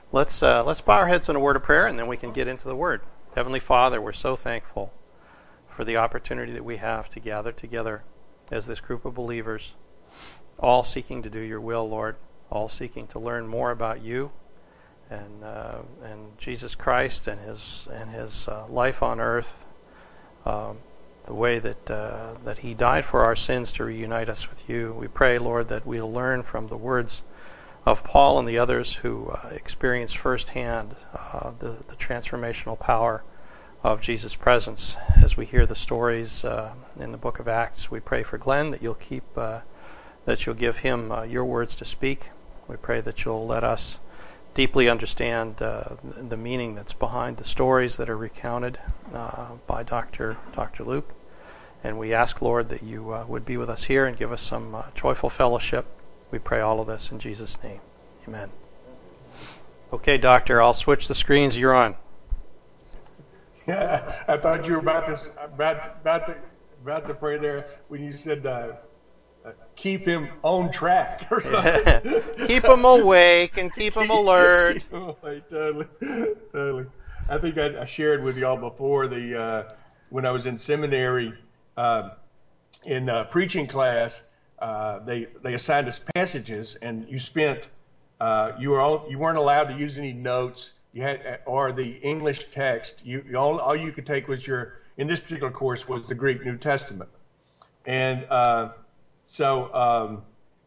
Let's bow our heads in a word of prayer, and then we can get into the Word. Heavenly Father, we're so thankful for the opportunity that we have to gather together as this group of believers, all seeking to do your will, Lord, all seeking to learn more about you and Jesus Christ and his life on earth, the way that he died for our sins to reunite us with you. We pray, Lord, that we'll learn from the words of Paul and the others who experienced firsthand the transformational power of Jesus' presence. As we hear the stories in the book of Acts, we pray for Glenn that you'll give him your words to speak. We pray that you'll let us deeply understand the meaning that's behind the stories that are recounted by Dr. Luke. And we ask, Lord, that you would be with us here and give us some joyful fellowship. We pray all of this in Jesus' name. Amen. Okay, Doctor, I'll switch the screens. You're on. Yeah, I thought you were about to pray there when you said keep him on track. Or something. Keep him awake and keep him alert. Keep him awake, totally. I think I shared with y'all before when I was in seminary in preaching class. They assigned us passages, and you spent you weren't allowed to use any notes. You had or the English text. All you could take was in this particular course was the Greek New Testament, and so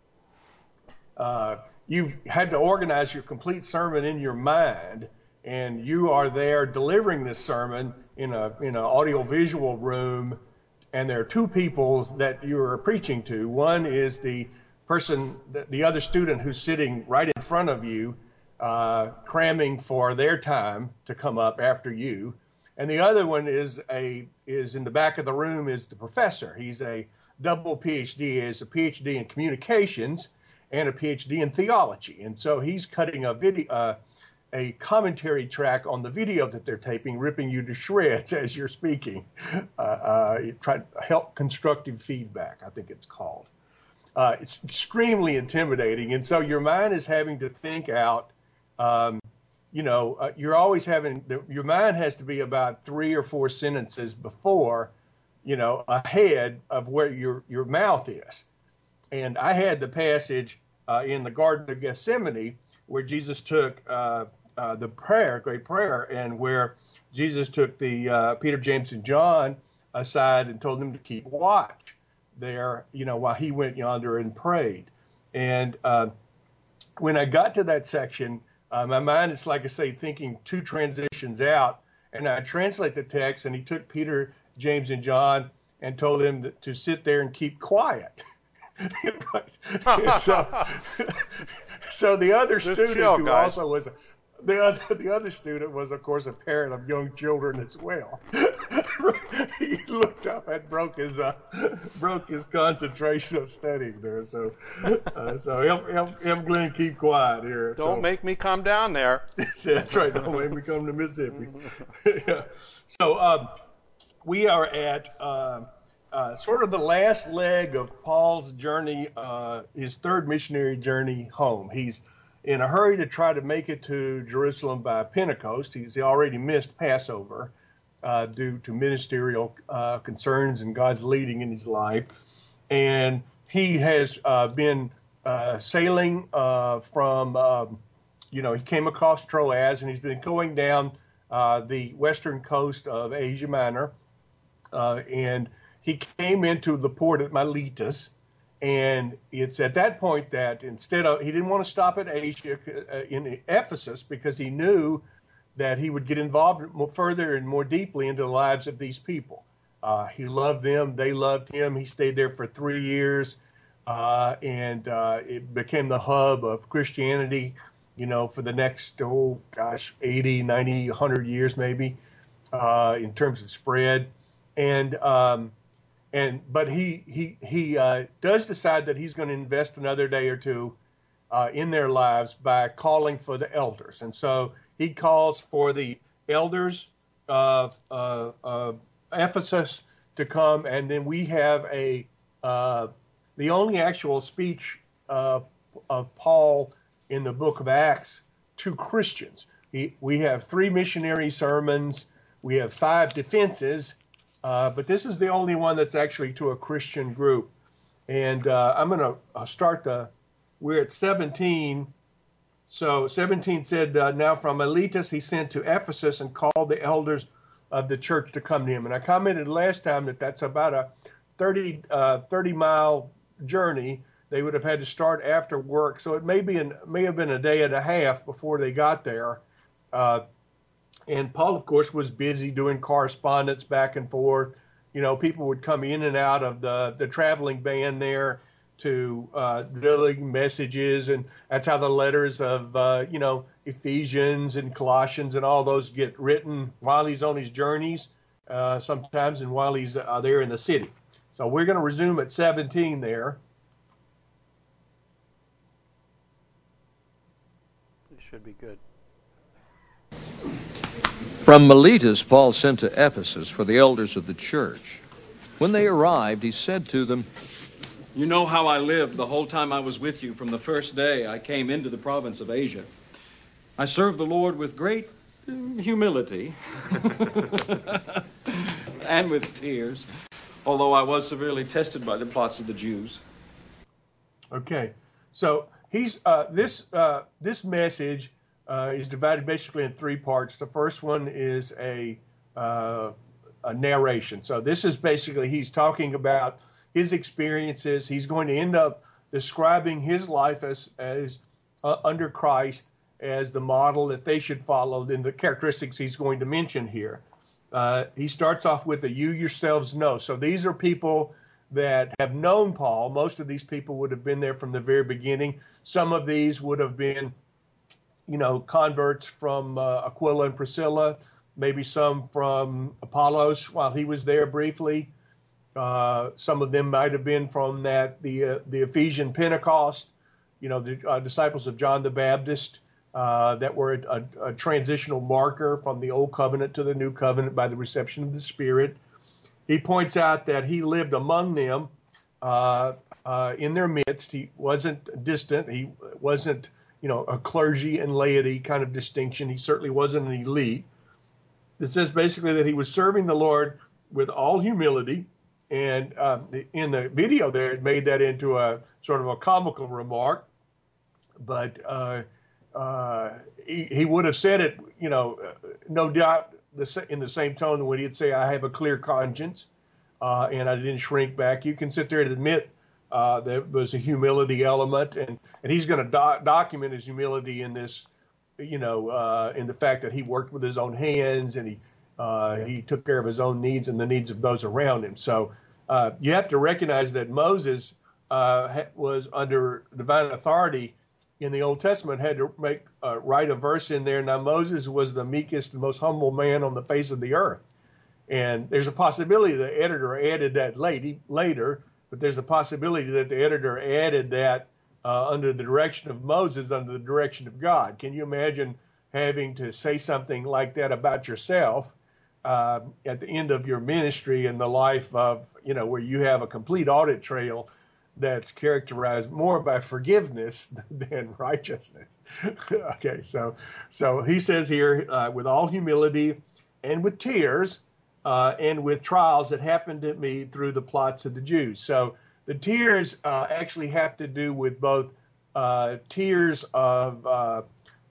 you've had to organize your complete sermon in your mind, and you are there delivering this sermon in an audio-visual room. And there are two people that you are preaching to. One is the person, the other student who's sitting right in front of you, cramming for their time to come up after you. And the other one is in the back of the room is the professor. He's a double PhD, is a PhD in communications and a PhD in theology. And so he's cutting a commentary track on the video that they're taping, ripping you to shreds as you're speaking. Try to help constructive feedback, I think it's called. It's extremely intimidating. And so your mind is having to think out, you're always your mind has to be about 3 or 4 sentences before, ahead of where your mouth is. And I had the passage in the Garden of Gethsemane where Jesus took the great prayer, and where Jesus took the Peter, James, and John aside and told them to keep watch there, while he went yonder and prayed. And when I got to that section, my mind is, like I say, thinking 2 transitions out, and I translate the text, and he took Peter, James, and John and told them to sit there and keep quiet. So the other student who also was the other student was, of course, a parent of young children as well. He looked up and broke his concentration of studying there. So help Glenn keep quiet here. Don't make me come down there. That's right. Don't make me come to Mississippi. Yeah. So we are at sort of the last leg of Paul's journey, his third missionary journey home. He's in a hurry to try to make it to Jerusalem by Pentecost. He's already missed Passover due to ministerial concerns and God's leading in his life. And he has been sailing from, he came across Troas, and he's been going down the western coast of Asia Minor. And he came into the port at Miletus. And it's at that point that he didn't want to stop at Asia in Ephesus, because he knew that he would get involved more further and more deeply into the lives of these people. He loved them. They loved him. He stayed there for 3 years, and it became the hub of Christianity, for the next, 80, 90, 100 years maybe, in terms of spread. But he does decide that he's going to invest another day or two in their lives by calling for the elders. And so he calls for the elders of Ephesus to come, and then we have the only actual speech of Paul in the book of Acts to Christians. We have 3 missionary sermons. We have 5 defenses, but this is the only one that's actually to a Christian group. And I'm going to start we're at 17. So 17 said, now from Miletus he sent to Ephesus and called the elders of the church to come to him. And I commented last time that that's about a 30-mile journey. They would have had to start after work, so it may have been a day and a half before they got there. And Paul, of course, was busy doing correspondence back and forth. You know, people would come in and out of the traveling band there to delivering messages, and that's how the letters of Ephesians and Colossians and all those get written while he's on his journeys, sometimes, and while he's there in the city. So we're going to resume at 17 there. Should be good. From Miletus, Paul sent to Ephesus for the elders of the church. When they arrived, he said to them, "You know how I lived the whole time I was with you from the first day I came into the province of Asia. I served the Lord with great humility and with tears, although I was severely tested by the plots of the Jews." Okay, so he's this message is divided basically in 3 parts. The first one is a narration. So this is basically he's talking about his experiences. He's going to end up describing his life as under Christ as the model that they should follow. Then the characteristics he's going to mention here. He starts off with the "you yourselves know." So these are people that have known Paul. Most of these people would have been there from the very beginning. Some of these would have been, converts from Aquila and Priscilla, maybe some from Apollos while he was there briefly. Some of them might have been from the Ephesian Pentecost, the disciples of John the Baptist that were a transitional marker from the Old Covenant to the New Covenant by the reception of the Spirit. He points out that he lived among them in their midst. He wasn't distant. He wasn't, a clergy and laity kind of distinction. He certainly wasn't an elite. It says basically that he was serving the Lord with all humility. And in the video there, it made that into a sort of a comical remark. But he would have said it, no doubt in the same tone when he'd say, "I have a clear conscience and I didn't shrink back." You can sit there and admit there was a humility element, and he's going to document his humility in this, in the fact that he worked with his own hands and he took care of his own needs and the needs of those around him. So you have to recognize that Moses was under divine authority in the Old Testament, had to write a verse in there. Now, Moses was the meekest and most humble man on the face of the earth. And there's a possibility the editor added that later, but there's a possibility that the editor added that under the direction of Moses, under the direction of God. Can you imagine having to say something like that about yourself at the end of your ministry in the life of, where you have a complete audit trail that's characterized more by forgiveness than righteousness? Okay, so he says here, with all humility and with tears and with trials that happened to me through the plots of the Jews. So the tears actually have to do with both tears of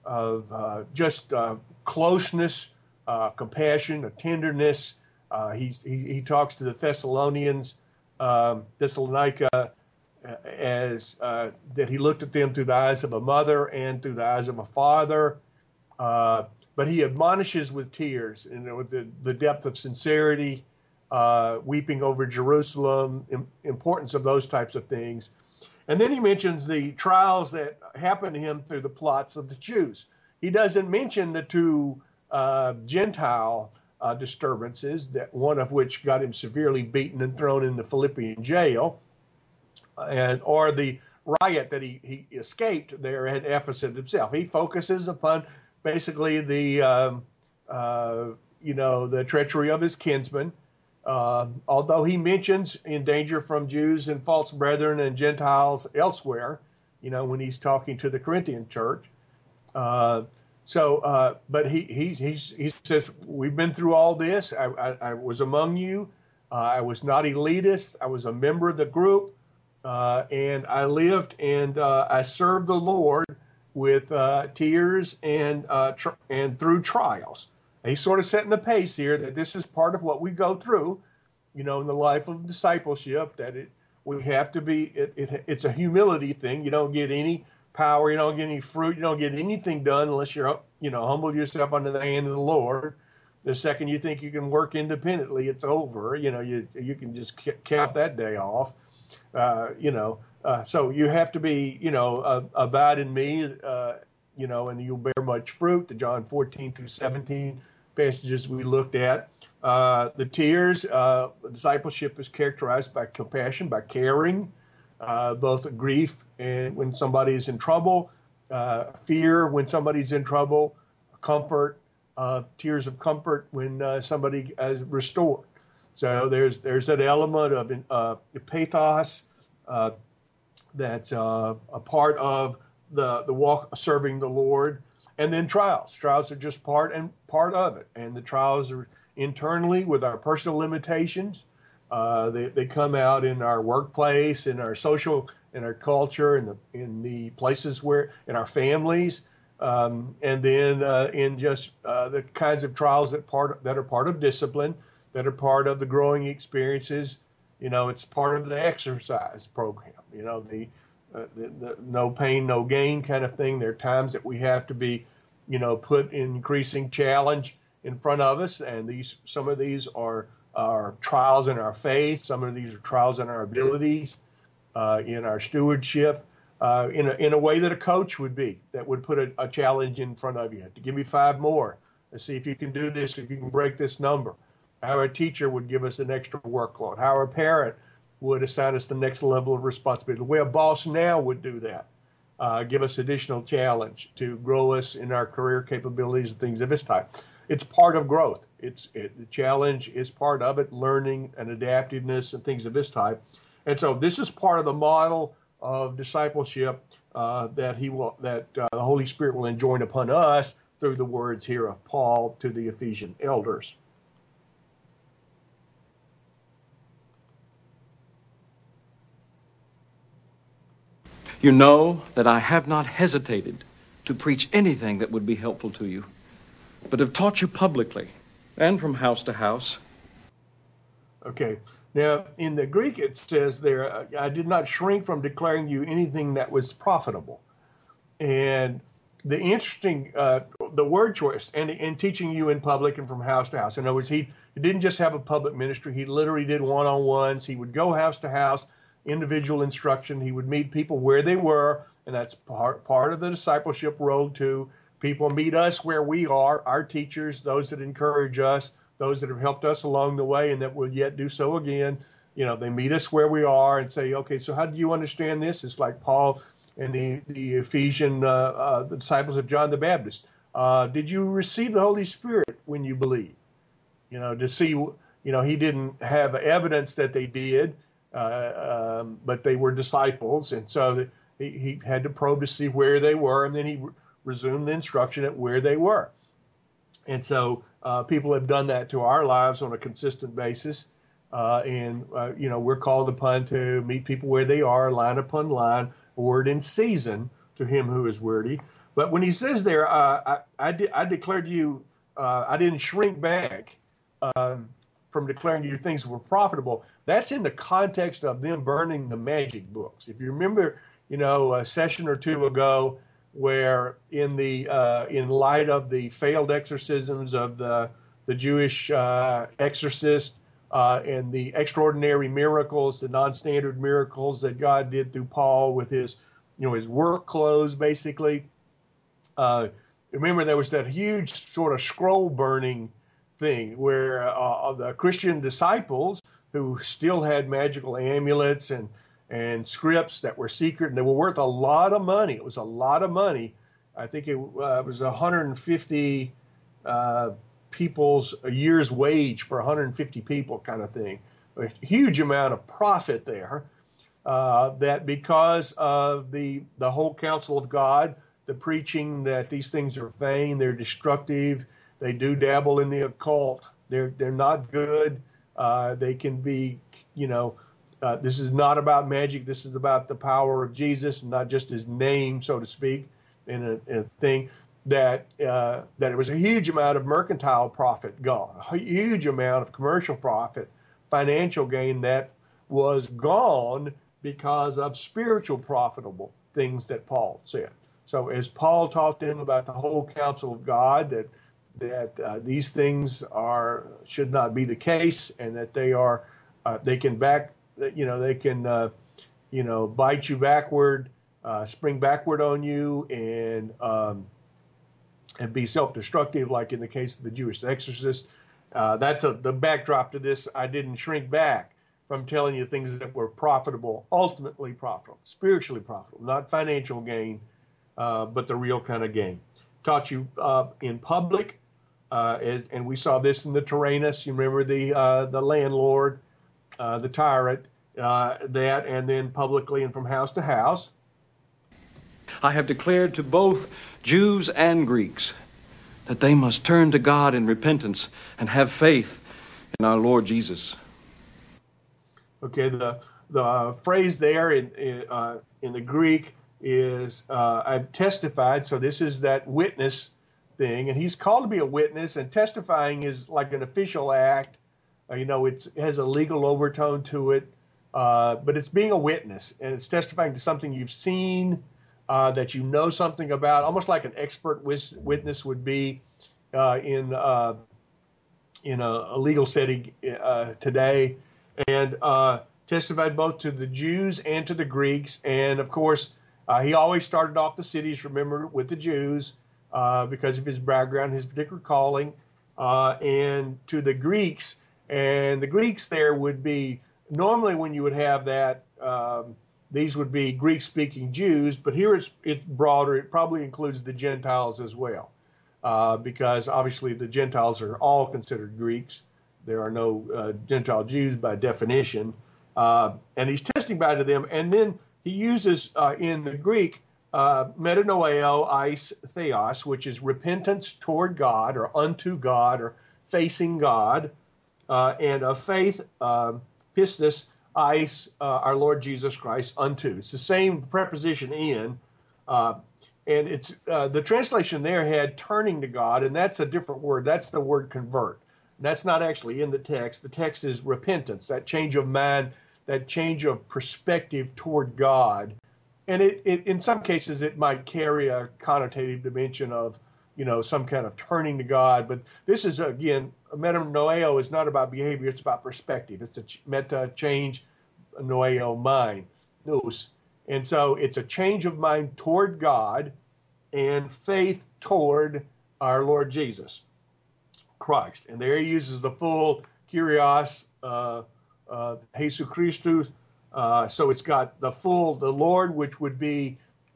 just closeness, compassion, a tenderness. He talks to the Thessalonians, Thessalonica, as that he looked at them through the eyes of a mother and through the eyes of a father, but he admonishes with tears, with the depth of sincerity, weeping over Jerusalem, importance of those types of things. And then he mentions the trials that happened to him through the plots of the Jews. He doesn't mention the 2 Gentile disturbances, that one of which got him severely beaten and thrown in the Philippian jail, or the riot that he escaped there at Ephesus himself. He focuses upon basically the treachery of his kinsmen, although he mentions in danger from Jews and false brethren and Gentiles elsewhere, when he's talking to the Corinthian church. But he says, we've been through all this. I was among you. I was not elitist. I was a member of the group, and I lived and I served the Lord with tears and through trials. And he's sort of setting the pace here that this is part of what we go through, in the life of discipleship. That we have to be. It's a humility thing. You don't get any power. You don't get any fruit. You don't get anything done unless you're humble yourself under the hand of the Lord. The second you think you can work independently, it's over. You can just count that day off. So you have to be, abide in me, and you'll bear much fruit. The John 14-17 passages we looked at. The tears, discipleship is characterized by compassion, by caring, both grief and when somebody is in trouble, fear when somebody's in trouble, comfort, tears of comfort when somebody is restored. So there's that element of pathos that's a part of the walk of serving the Lord. And then trials. Trials are just part of it. And the trials are internally with our personal limitations. They come out in our workplace, in our social, in our culture, in the places in our families. And then in just the kinds of trials that are part of discipline, that are part of the growing experiences. It's part of the exercise program. The no pain, no gain kind of thing. There are times that we have to be, put increasing challenge in front of us, and some of these are trials in our faith. Some of these are trials in our abilities, in our stewardship. In a way that a coach would be, that would put a challenge in front of you. To give me 5 more. Let's see if you can do this, if you can break this number. How a teacher would give us an extra workload. How a parent would assign us the next level of responsibility. The way a boss now would do that. Give us additional challenge to grow us in our career capabilities and things of this type. It's part of growth. The challenge is part of it, learning and adaptiveness and things of this type. And so this is part of the model of discipleship that the Holy Spirit will enjoin upon us through the words here of Paul to the Ephesian elders. You know that I have not hesitated to preach anything that would be helpful to you, but have taught you publicly and from house to house. Okay. Now, in the Greek, it says there, I did not shrink from declaring you anything that was profitable. And the interesting, the word choice, and teaching you in public and from house to house. In other words, he didn't just have a public ministry. He literally did one-on-ones. He would go house to house, individual instruction. He would meet people where they were, and that's part of the discipleship road too. People meet us where we are, our teachers, those that encourage us, those that have helped us along the way and that will yet do so again. They meet us where we are and say, okay, so how do you understand this? It's like Paul and the Ephesian, the disciples of John the Baptist. Did you receive the Holy Spirit when you believed? To see, he didn't have evidence that they did, but they were disciples. And so he had to probe to see where they were, and then he resumed the instruction at where they were. And so people have done that to our lives on a consistent basis. We're called upon to meet people where they are, line upon line, word in season to him who is worthy. But when he says there, I declared to you, I didn't shrink back from declaring to you things that were profitable. That's in the context of them burning the magic books. If you remember, a session or two ago, where in light of the failed exorcisms of the Jewish exorcist and the extraordinary miracles, the non-standard miracles that God did through Paul with his work clothes, basically. Remember, there was that huge sort of scroll burning thing where the Christian disciples who still had magical amulets and scripts that were secret, and they were worth a lot of money. It was a lot of money. I think it was 150 a year's wage for 150 people kind of thing. A huge amount of profit there, that because of the whole counsel of God, the preaching that these things are vain, they're destructive, they do dabble in the occult, they're not good. They can be, this is not about magic. This is about the power of Jesus, not just his name, so to speak, and a thing that it was a huge amount of mercantile profit gone, a huge amount of commercial profit, financial gain that was gone because of spiritual profitable things that Paul said. So as Paul taught them about the whole counsel of God, that these things should not be the case, and that they can bite you backward, spring backward on you, and be self-destructive, like in the case of the Jewish exorcist. That's the backdrop to this. I didn't shrink back from telling you things that were profitable, ultimately profitable, spiritually profitable, not financial gain, but the real kind of gain. Taught you in public, and we saw this in the Tyrannus. You remember the landlord, the tyrant, that, and then publicly and from house to house. I have declared to both Jews and Greeks that they must turn to God in repentance and have faith in our Lord Jesus. Okay, the phrase there in the Greek is I've testified. So this is that witness thing, and he's called to be a witness. And testifying is like an official act. It has a legal overtone to it, but it's being a witness, and it's testifying to something you've seen, that you know something about, almost like an expert witness would be in a legal setting today. And testified both to the Jews and to the Greeks. And of course, he always started off the cities, remember, with the Jews because of his background, his particular calling, and to the Greeks. And the Greeks there would be, normally when you would have that, these would be Greek-speaking Jews, but here it's broader. It probably includes the Gentiles as well, because obviously the Gentiles are all considered Greeks. There are no Gentile Jews by definition. And he's testifying to them. And then he uses in the Greek metanoeo eis theos, which is repentance toward God or unto God or facing God, and of faith, pistis, eis, our Lord Jesus Christ, unto. It's the same preposition in. And it's the translation there had turning to God, and that's a different word. That's the word convert. That's not actually in the text. The text is repentance, that change of mind, that change of perspective toward God. And it in some cases, it might carry a connotative dimension of, some kind of turning to God. But this is, again, metanoeo is not about behavior. It's about perspective. It's a meta, change, noeo, mind, nous. And so it's a change of mind toward God and faith toward our Lord Jesus Christ. And there he uses the full Kyrios, Jesus Christus. So it's got the Lord, which would be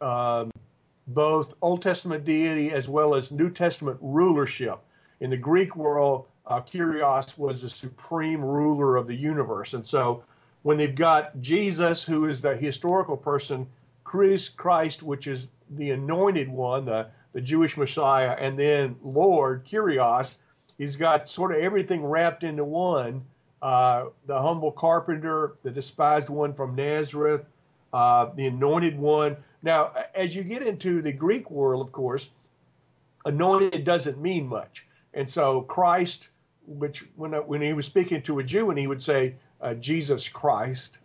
both Old Testament deity as well as New Testament rulership. In the Greek world, Kyrios was the supreme ruler of the universe. And so when they've got Jesus, who is the historical person, Christ, which is the anointed one, the Jewish Messiah, and then Lord, Kyrios, he's got sort of everything wrapped into one. The humble carpenter, the despised one from Nazareth, the anointed one. Now, as you get into the Greek world, of course, anointed doesn't mean much. And so Christ, which when he was speaking to a Jew and he would say Jesus Christ,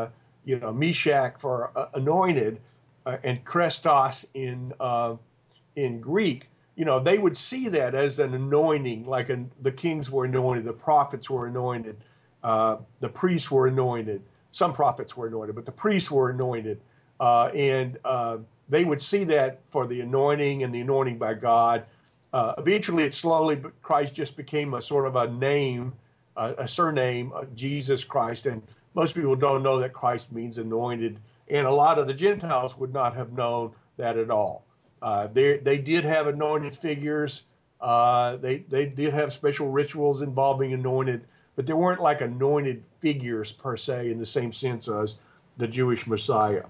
Meshach for anointed, and Christos in Greek, they would see that as an anointing, like the kings were anointed, the prophets were anointed, the priests were anointed. Some prophets were anointed, but the priests were anointed. And they would see that for the anointing and the anointing by God. Eventually, but Christ just became a sort of a name, a surname, Jesus Christ. And most people don't know that Christ means anointed. And a lot of the Gentiles would not have known that at all. They did have anointed figures. They did have special rituals involving anointed, but they weren't like anointed figures per se in the same sense as the Jewish Messiah.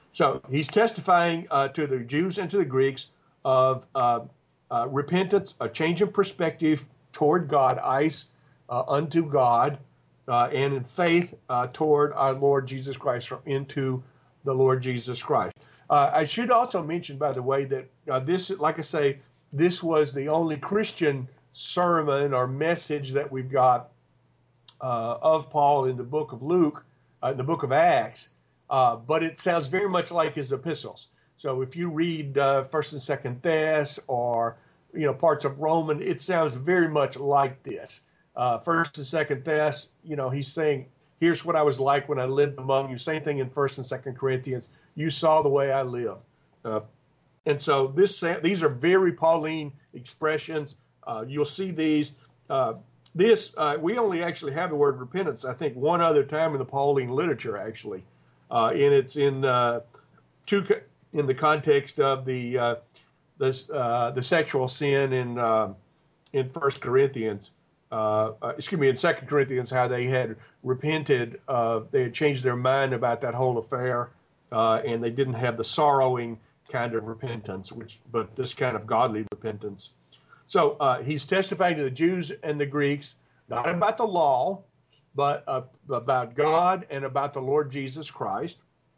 So he's testifying to the Jews and to the Greeks of repentance, a change of perspective toward God, unto God, and in faith toward our Lord Jesus Christ, into the Lord Jesus Christ. I should also mention, by the way, that this, like I say, this was the only Christian sermon or message that we've got of Paul in the book of Luke, in the book of Acts, but it sounds very much like his epistles. So if you read 1st and 2nd Thess or parts of Roman, it sounds very much like this. 1st and 2nd Thess, he's saying, here's what I was like when I lived among you. Same thing in 1st and 2nd Corinthians. You saw the way I lived. And so these are very Pauline expressions. You'll see these. We only actually have the word repentance, I think, one other time in the Pauline literature, actually. And it's in the context of the sexual sin in 1 Corinthians. In 2 Corinthians, how they had repented, they had changed their mind about that whole affair, and they didn't have the sorrowing kind of repentance, but this kind of godly repentance. So he's testifying to the Jews and the Greeks, not about the law, but about God and about the Lord Jesus Christ.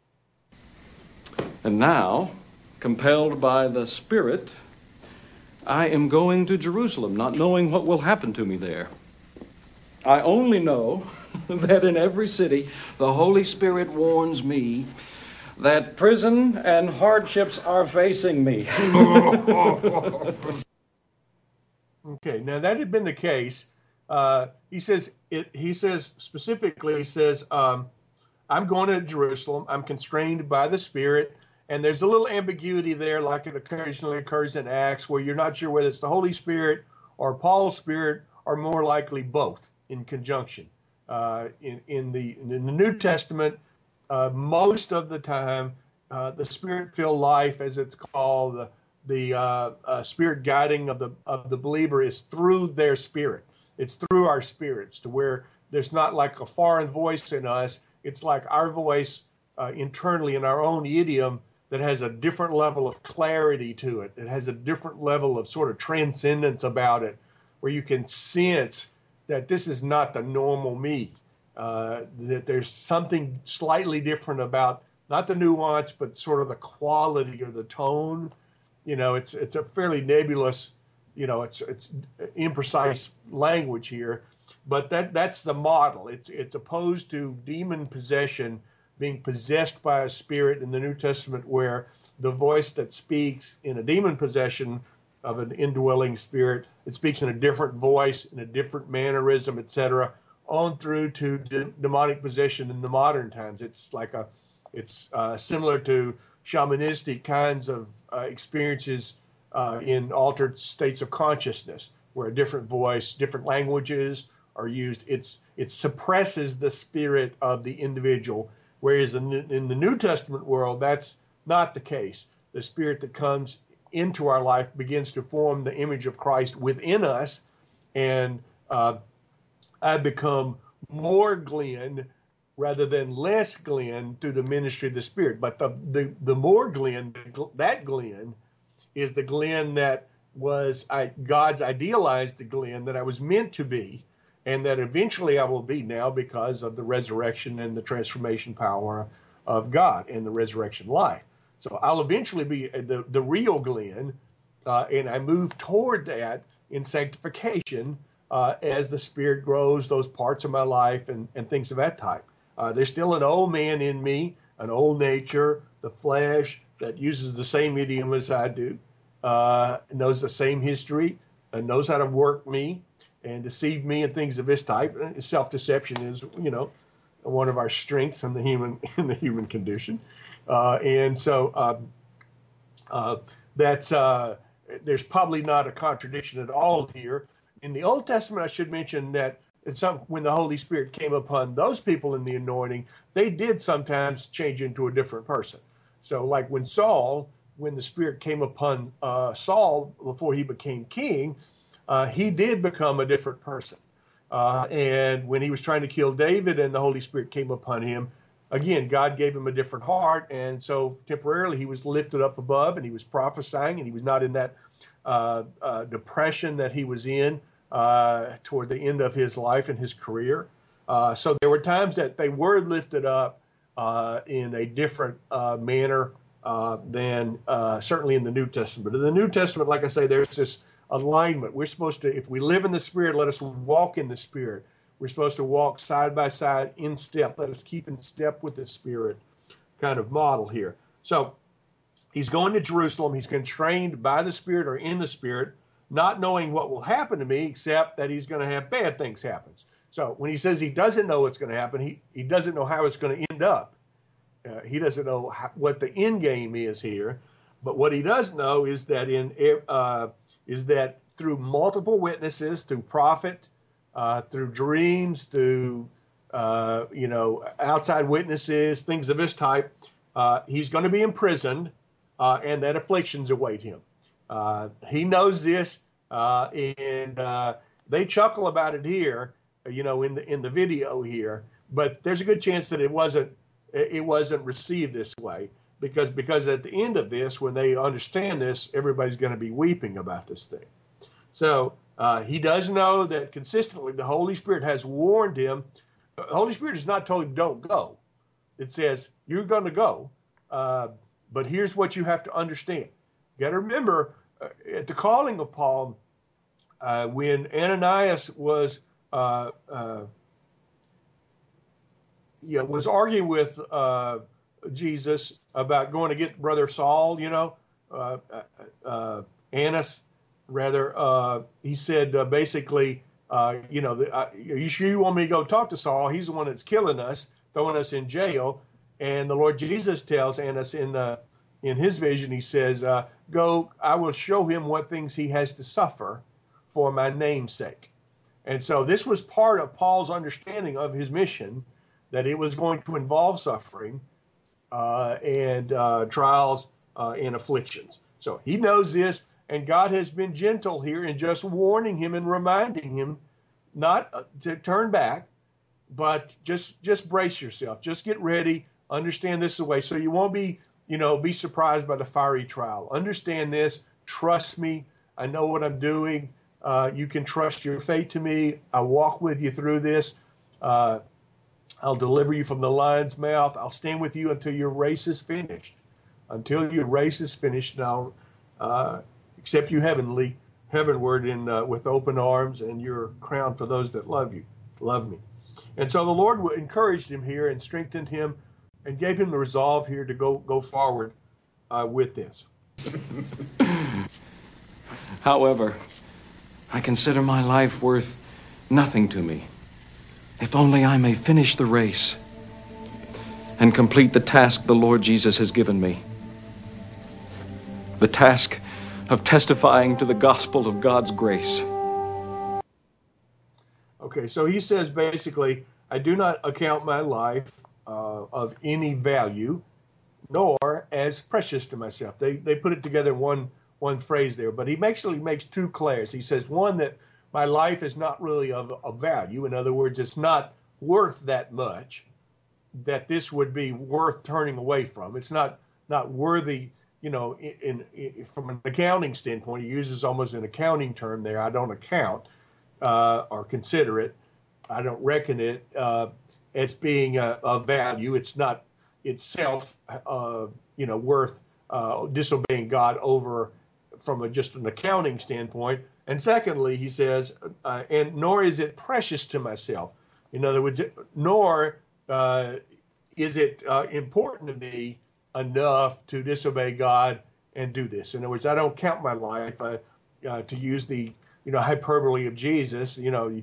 And now, compelled by the Spirit, I am going to Jerusalem, not knowing what will happen to me there. I only know that in every city the Holy Spirit warns me that prison and hardships are facing me. Okay, now that had been the case. He says specifically, I'm going to Jerusalem. I'm constrained by the Spirit. And there's a little ambiguity there, like it occasionally occurs in Acts, where you're not sure whether it's the Holy Spirit or Paul's Spirit, or more likely both in conjunction. In the New Testament, most of the time, the Spirit-filled life, as it's called, the Spirit guiding of the believer is through their spirit. It's through our spirits, to where there's not like a foreign voice in us. It's like our voice internally in our own idiom that has a different level of clarity to it. It has a different level of sort of transcendence about it, where you can sense that this is not the normal me, that there's something slightly different about, not the nuance, but sort of the quality or the tone. It's a fairly nebulous, it's imprecise language here, but that's the model. It's opposed to demon possession, being possessed by a spirit in the New Testament, where the voice that speaks in a demon possession of an indwelling spirit, it speaks in a different voice, in a different mannerism, etc., on through to demonic possession in the modern times. It's similar to shamanistic kinds of experiences in altered states of consciousness, where a different voice, different languages are used. It suppresses the spirit of the individual. Whereas in the New Testament world, that's not the case. The Spirit that comes into our life begins to form the image of Christ within us, and I become more Glenn rather than less Glenn through the ministry of the Spirit. But the more Glenn, that Glenn is the Glenn that was God's idealized Glenn that I was meant to be, and that eventually I will be now because of the resurrection and the transformation power of God and the resurrection life. So I'll eventually be the real Glenn, and I move toward that in sanctification as the Spirit grows those parts of my life and things of that type. There's still an old man in me, an old nature, the flesh that uses the same idiom as I do, knows the same history, and knows how to work me and deceive me and things of this type. Self-deception is, one of our strengths in the human condition, and so that's there's probably not a contradiction at all here. In the Old Testament, I should mention that when the Holy Spirit came upon those people in the anointing, they did sometimes change into a different person. So, like when the Spirit came upon Saul before he became king, he did become a different person. And when he was trying to kill David and the Holy Spirit came upon him, again, God gave him a different heart, and so temporarily he was lifted up above, and he was prophesying, and he was not in that depression that he was in toward the end of his life and his career. So there were times that they were lifted up in a different manner than certainly in the New Testament. In the New Testament, like I say, there's this alignment. We're supposed to, if we live in the Spirit, let us walk in the Spirit. We're supposed to walk side by side in step. Let us keep in step with the Spirit kind of model here. So he's going to Jerusalem. He's constrained by the Spirit or in the Spirit, not knowing what will happen to me, except that he's going to have bad things happen. So when he says he doesn't know what's going to happen, he doesn't know how it's going to end up. He doesn't know what the end game is here. But what he does know is that through multiple witnesses, through prophet, through dreams, through outside witnesses, things of this type, he's going to be imprisoned, and that afflictions await him. He knows this, and they chuckle about it here, in the video here. But there's a good chance that it wasn't received this way, because at the end of this, when they understand this, everybody's going to be weeping about this thing. So he does know that consistently the Holy Spirit has warned him. The Holy Spirit has not told him don't go. It says you're going to go, but here's what you have to understand. You got to remember at the calling of Paul, when Ananias was arguing with Jesus about going to get Brother Saul, Annas, rather, he said basically, you sure you want me to go talk to Saul? He's the one that's killing us, throwing us in jail. And the Lord Jesus tells Annas in his vision, he says, go, I will show him what things he has to suffer for my name's sake. And so this was part of Paul's understanding of his mission, that it was going to involve suffering and trials and afflictions. So he knows this, and God has been gentle here in just warning him and reminding him not to turn back, but just brace yourself. Just get ready. Understand this the way, so you won't be surprised by the fiery trial. Understand this. Trust me. I know what I'm doing. You can trust your fate to me. I'll walk with you through this. I'll deliver you from the lion's mouth. I'll stand with you until your race is finished. Until your race is finished, and I'll accept you heavenward with open arms, and your crown for those that love me. And so the Lord encouraged him here and strengthened him and gave him the resolve here to go forward with this. However, I consider my life worth nothing to me, if only I may finish the race and complete the task the Lord Jesus has given me. The task of testifying to the gospel of God's grace. Okay, so he says basically, I do not account my life of any value, nor as precious to myself. They put it together in one phrase there, but he actually makes two clairs. He says, one, that my life is not really of value. In other words, it's not worth that much that this would be worth turning away from. It's not worthy, from an accounting standpoint. He uses almost an accounting term there. I don't account or consider it. I don't reckon it as being of value. It's not itself, worth disobeying God over from just an accounting standpoint. And secondly, he says, and nor is it precious to myself. In other words, nor is it important to me enough to disobey God and do this. In other words, I don't count my life to use the hyperbole of Jesus.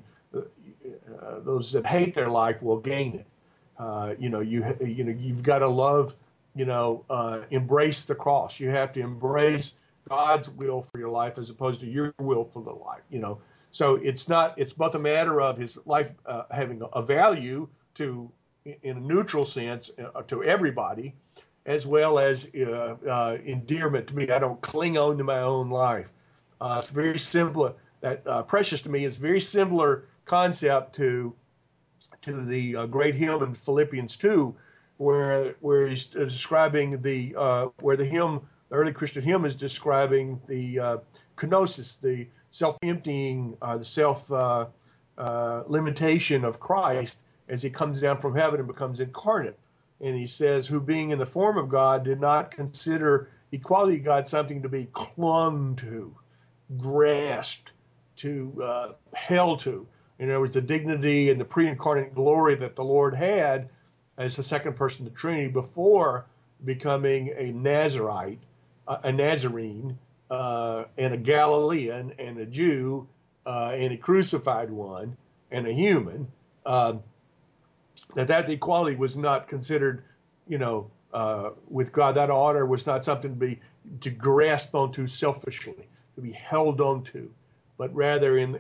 Those that hate their life will gain it. You've got to love. Embrace the cross. You have to embrace God's will for your life as opposed to your will for the life. So it's both a matter of his life having a value in a neutral sense to everybody, as well as endearment to me. I don't cling on to my own life. It's very simple. That precious to me is very similar concept to the great hymn in Philippians 2, where he's describing the where the early Christian hymn is describing the kenosis, the self-emptying, the self-limitation of Christ as he comes down from heaven and becomes incarnate. And he says, who being in the form of God did not consider equality with God something to be clung to, grasped, to held to. In other words, the dignity and the pre-incarnate glory that the Lord had as the second person of the Trinity before becoming a Nazarite, a Nazarene, and a Galilean, and a Jew, and a crucified one, and a human, that equality was not considered, with God. That honor was not something to grasp onto selfishly, to be held onto, but rather in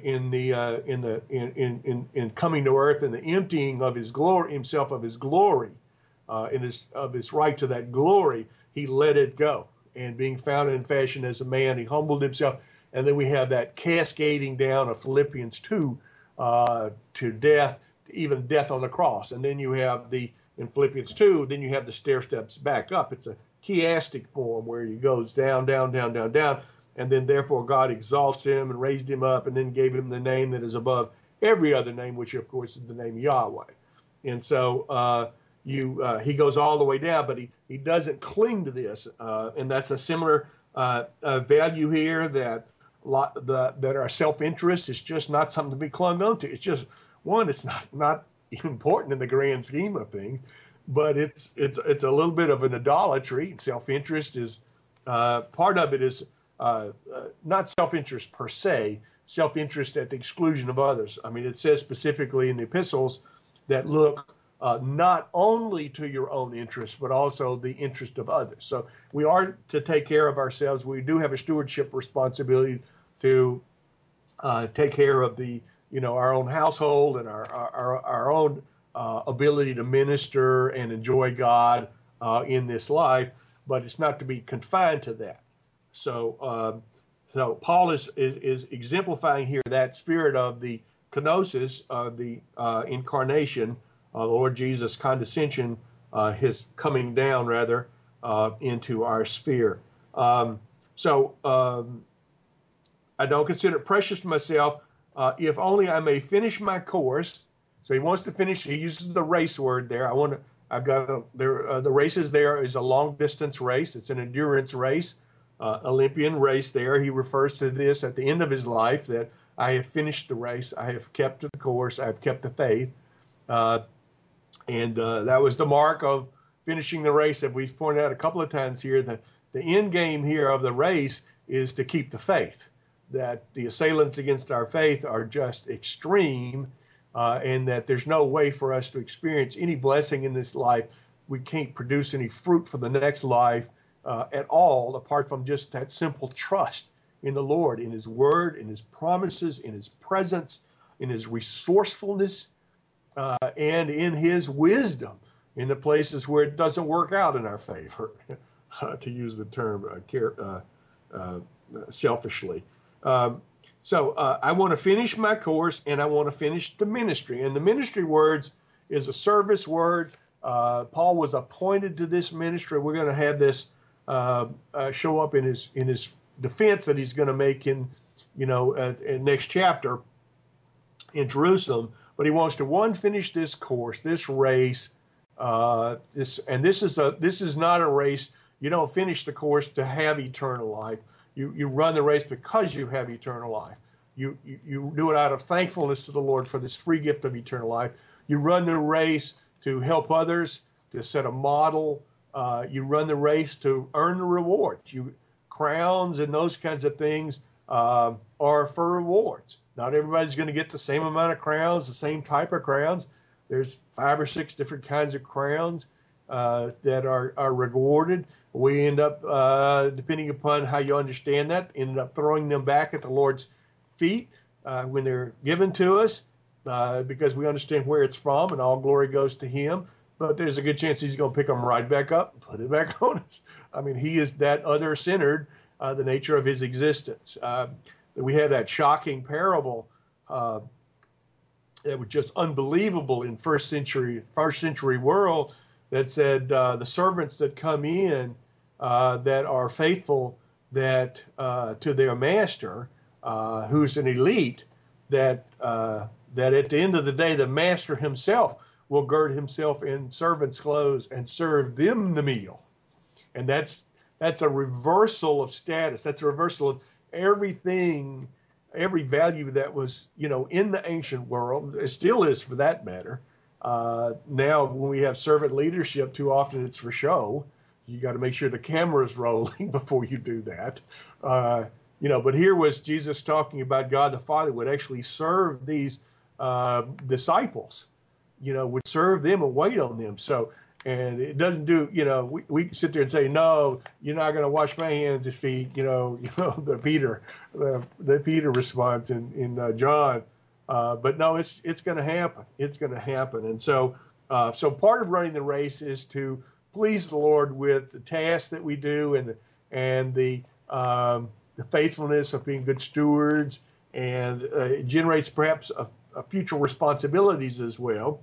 coming to earth and the emptying of his glory, himself of his glory, of his right to that glory, he let it go. And being found in fashion as a man, he humbled himself. And then we have that cascading down of Philippians 2 to death, even death on the cross. And then you have in Philippians 2, then you have the stair steps back up. It's a chiastic form where he goes down, down, down, down, down. And then therefore God exalts him and raised him up and then gave him the name that is above every other name, which of course is the name Yahweh. And so he goes all the way down, but he doesn't cling to this. And that's a similar value here that our self-interest is just not something to be clung on to. It's just, one, it's not important in the grand scheme of things, but it's a little bit of an idolatry. Self-interest is part of it is not self-interest per se, self-interest at the exclusion of others. I mean, it says specifically in the epistles that look not only to your own interest, but also the interest of others. So we are to take care of ourselves. We do have a stewardship responsibility to take care of our own household and our own ability to minister and enjoy God in this life, but it's not to be confined to that. So Paul is exemplifying here that spirit of the kenosis, of the incarnation, the Lord Jesus' condescension, his coming down rather into our sphere. I don't consider it precious to myself, if only I may finish my course. So he wants to finish. He uses the race word there. The races there is a long distance race. It's an endurance race, Olympian race there. He refers to this at the end of his life, that I have finished the race. I have kept the course. I have kept the faith. And that was the mark of finishing the race. As we've pointed out a couple of times here, that the end game here of the race is to keep the faith, that the assailants against our faith are just extreme, and that there's no way for us to experience any blessing in this life. We can't produce any fruit for the next life at all, apart from just that simple trust in the Lord, in his word, in his promises, in his presence, in his resourcefulness, and in his wisdom in the places where it doesn't work out in our favor, to use the term selfishly. So I want to finish my course, and I want to finish the ministry. And the ministry words is a service word. Paul was appointed to this ministry. We're going to have this show up in his defense that he's going to make in next chapter in Jerusalem. But he wants to finish this course, this race. This is not a race. You don't finish the course to have eternal life. You run the race because you have eternal life. You do it out of thankfulness to the Lord for this free gift of eternal life. You run the race to help others, to set a model. You run the race to earn the rewards. Crowns and those kinds of things are for rewards. Not everybody's going to get the same amount of crowns, the same type of crowns. There's 5 or 6 different kinds of crowns that are rewarded. We end up, depending upon how you understand that, ended up throwing them back at the Lord's feet when they're given to us, because we understand where it's from, and all glory goes to him. But there's a good chance he's going to pick them right back up and put it back on us. I mean, he is that other-centered, the nature of his existence. We had that shocking parable that was just unbelievable in first century world, that said the servants that come in that are faithful that to their master, who's an elite, that at the end of the day, the master himself will gird himself in servant's clothes and serve them the meal. And that's a reversal of status. That's a reversal of everything, every value that was, in the ancient world. It still is, for that matter. Now, when we have servant leadership, too often it's for show. You got to make sure the camera is rolling before you do that. But here was Jesus talking about God the Father would actually serve these disciples, would serve them and wait on them. So, and it doesn't do, we can sit there and say, no, you're not going to wash my hands and feet, the Peter response in John. But no, it's going to happen. It's going to happen. And so part of running the race is to please the Lord with the tasks that we do and the faithfulness of being good stewards, and it generates perhaps a future responsibilities as well.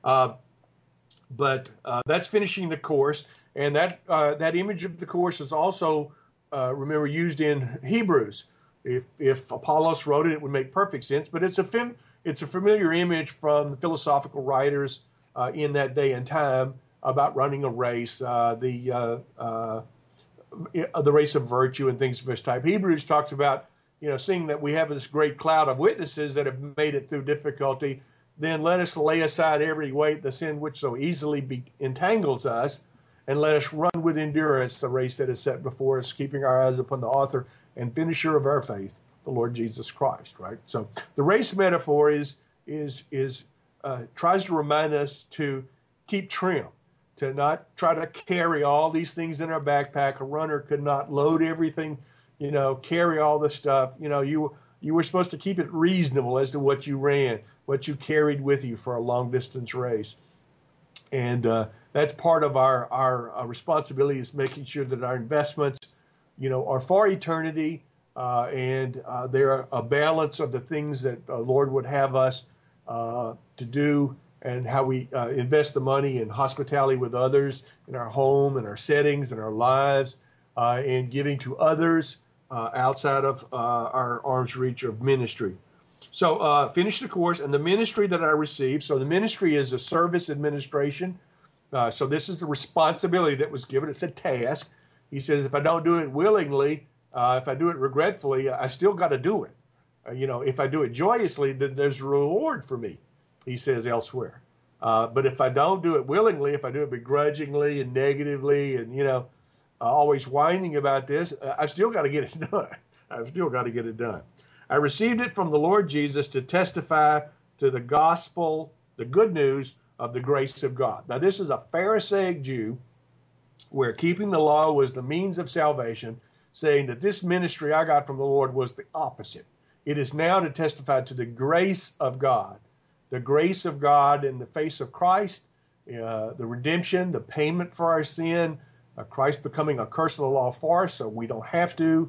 But that's finishing the course, and that image of the course is also, remember, used in Hebrews. If Apollos wrote it, it would make perfect sense. But it's a familiar image from the philosophical writers in that day and time about running a race, the race of virtue and things of this type. Hebrews talks about, seeing that we have this great cloud of witnesses that have made it through difficulty, then let us lay aside every weight, the sin which so easily entangles us, and let us run with endurance the race that is set before us, keeping our eyes upon the author and finisher of our faith, the Lord Jesus Christ. Right. So the race metaphor tries to remind us to keep trim, to not try to carry all these things in our backpack. A runner could not load everything, carry all the stuff. You were supposed to keep it reasonable as to what you ran, what you carried with you for a long distance race. And that's part of our responsibility, is making sure that our investments, are for eternity, and they're a balance of the things that the Lord would have us to do, and how we invest the money in hospitality with others, in our home, in our settings, in our lives, and giving to others outside of our arm's reach of ministry. So finish the course, and the ministry that I received. So the ministry is a service administration. So this is the responsibility that was given. It's a task. He says, if I don't do it willingly, if I do it regretfully, I still got to do it. If I do it joyously, then there's a reward for me, he says elsewhere. But if I don't do it willingly, if I do it begrudgingly and negatively and, always whining about this, I've still got to get it done. I've still got to get it done. I received it from the Lord Jesus to testify to the gospel, the good news of the grace of God. Now, this is a Pharisaic Jew where keeping the law was the means of salvation, saying that this ministry I got from the Lord was the opposite. It is now to testify to the grace of God in the face of Christ, the redemption, the payment for our sin, Christ becoming a curse of the law for us so we don't have to,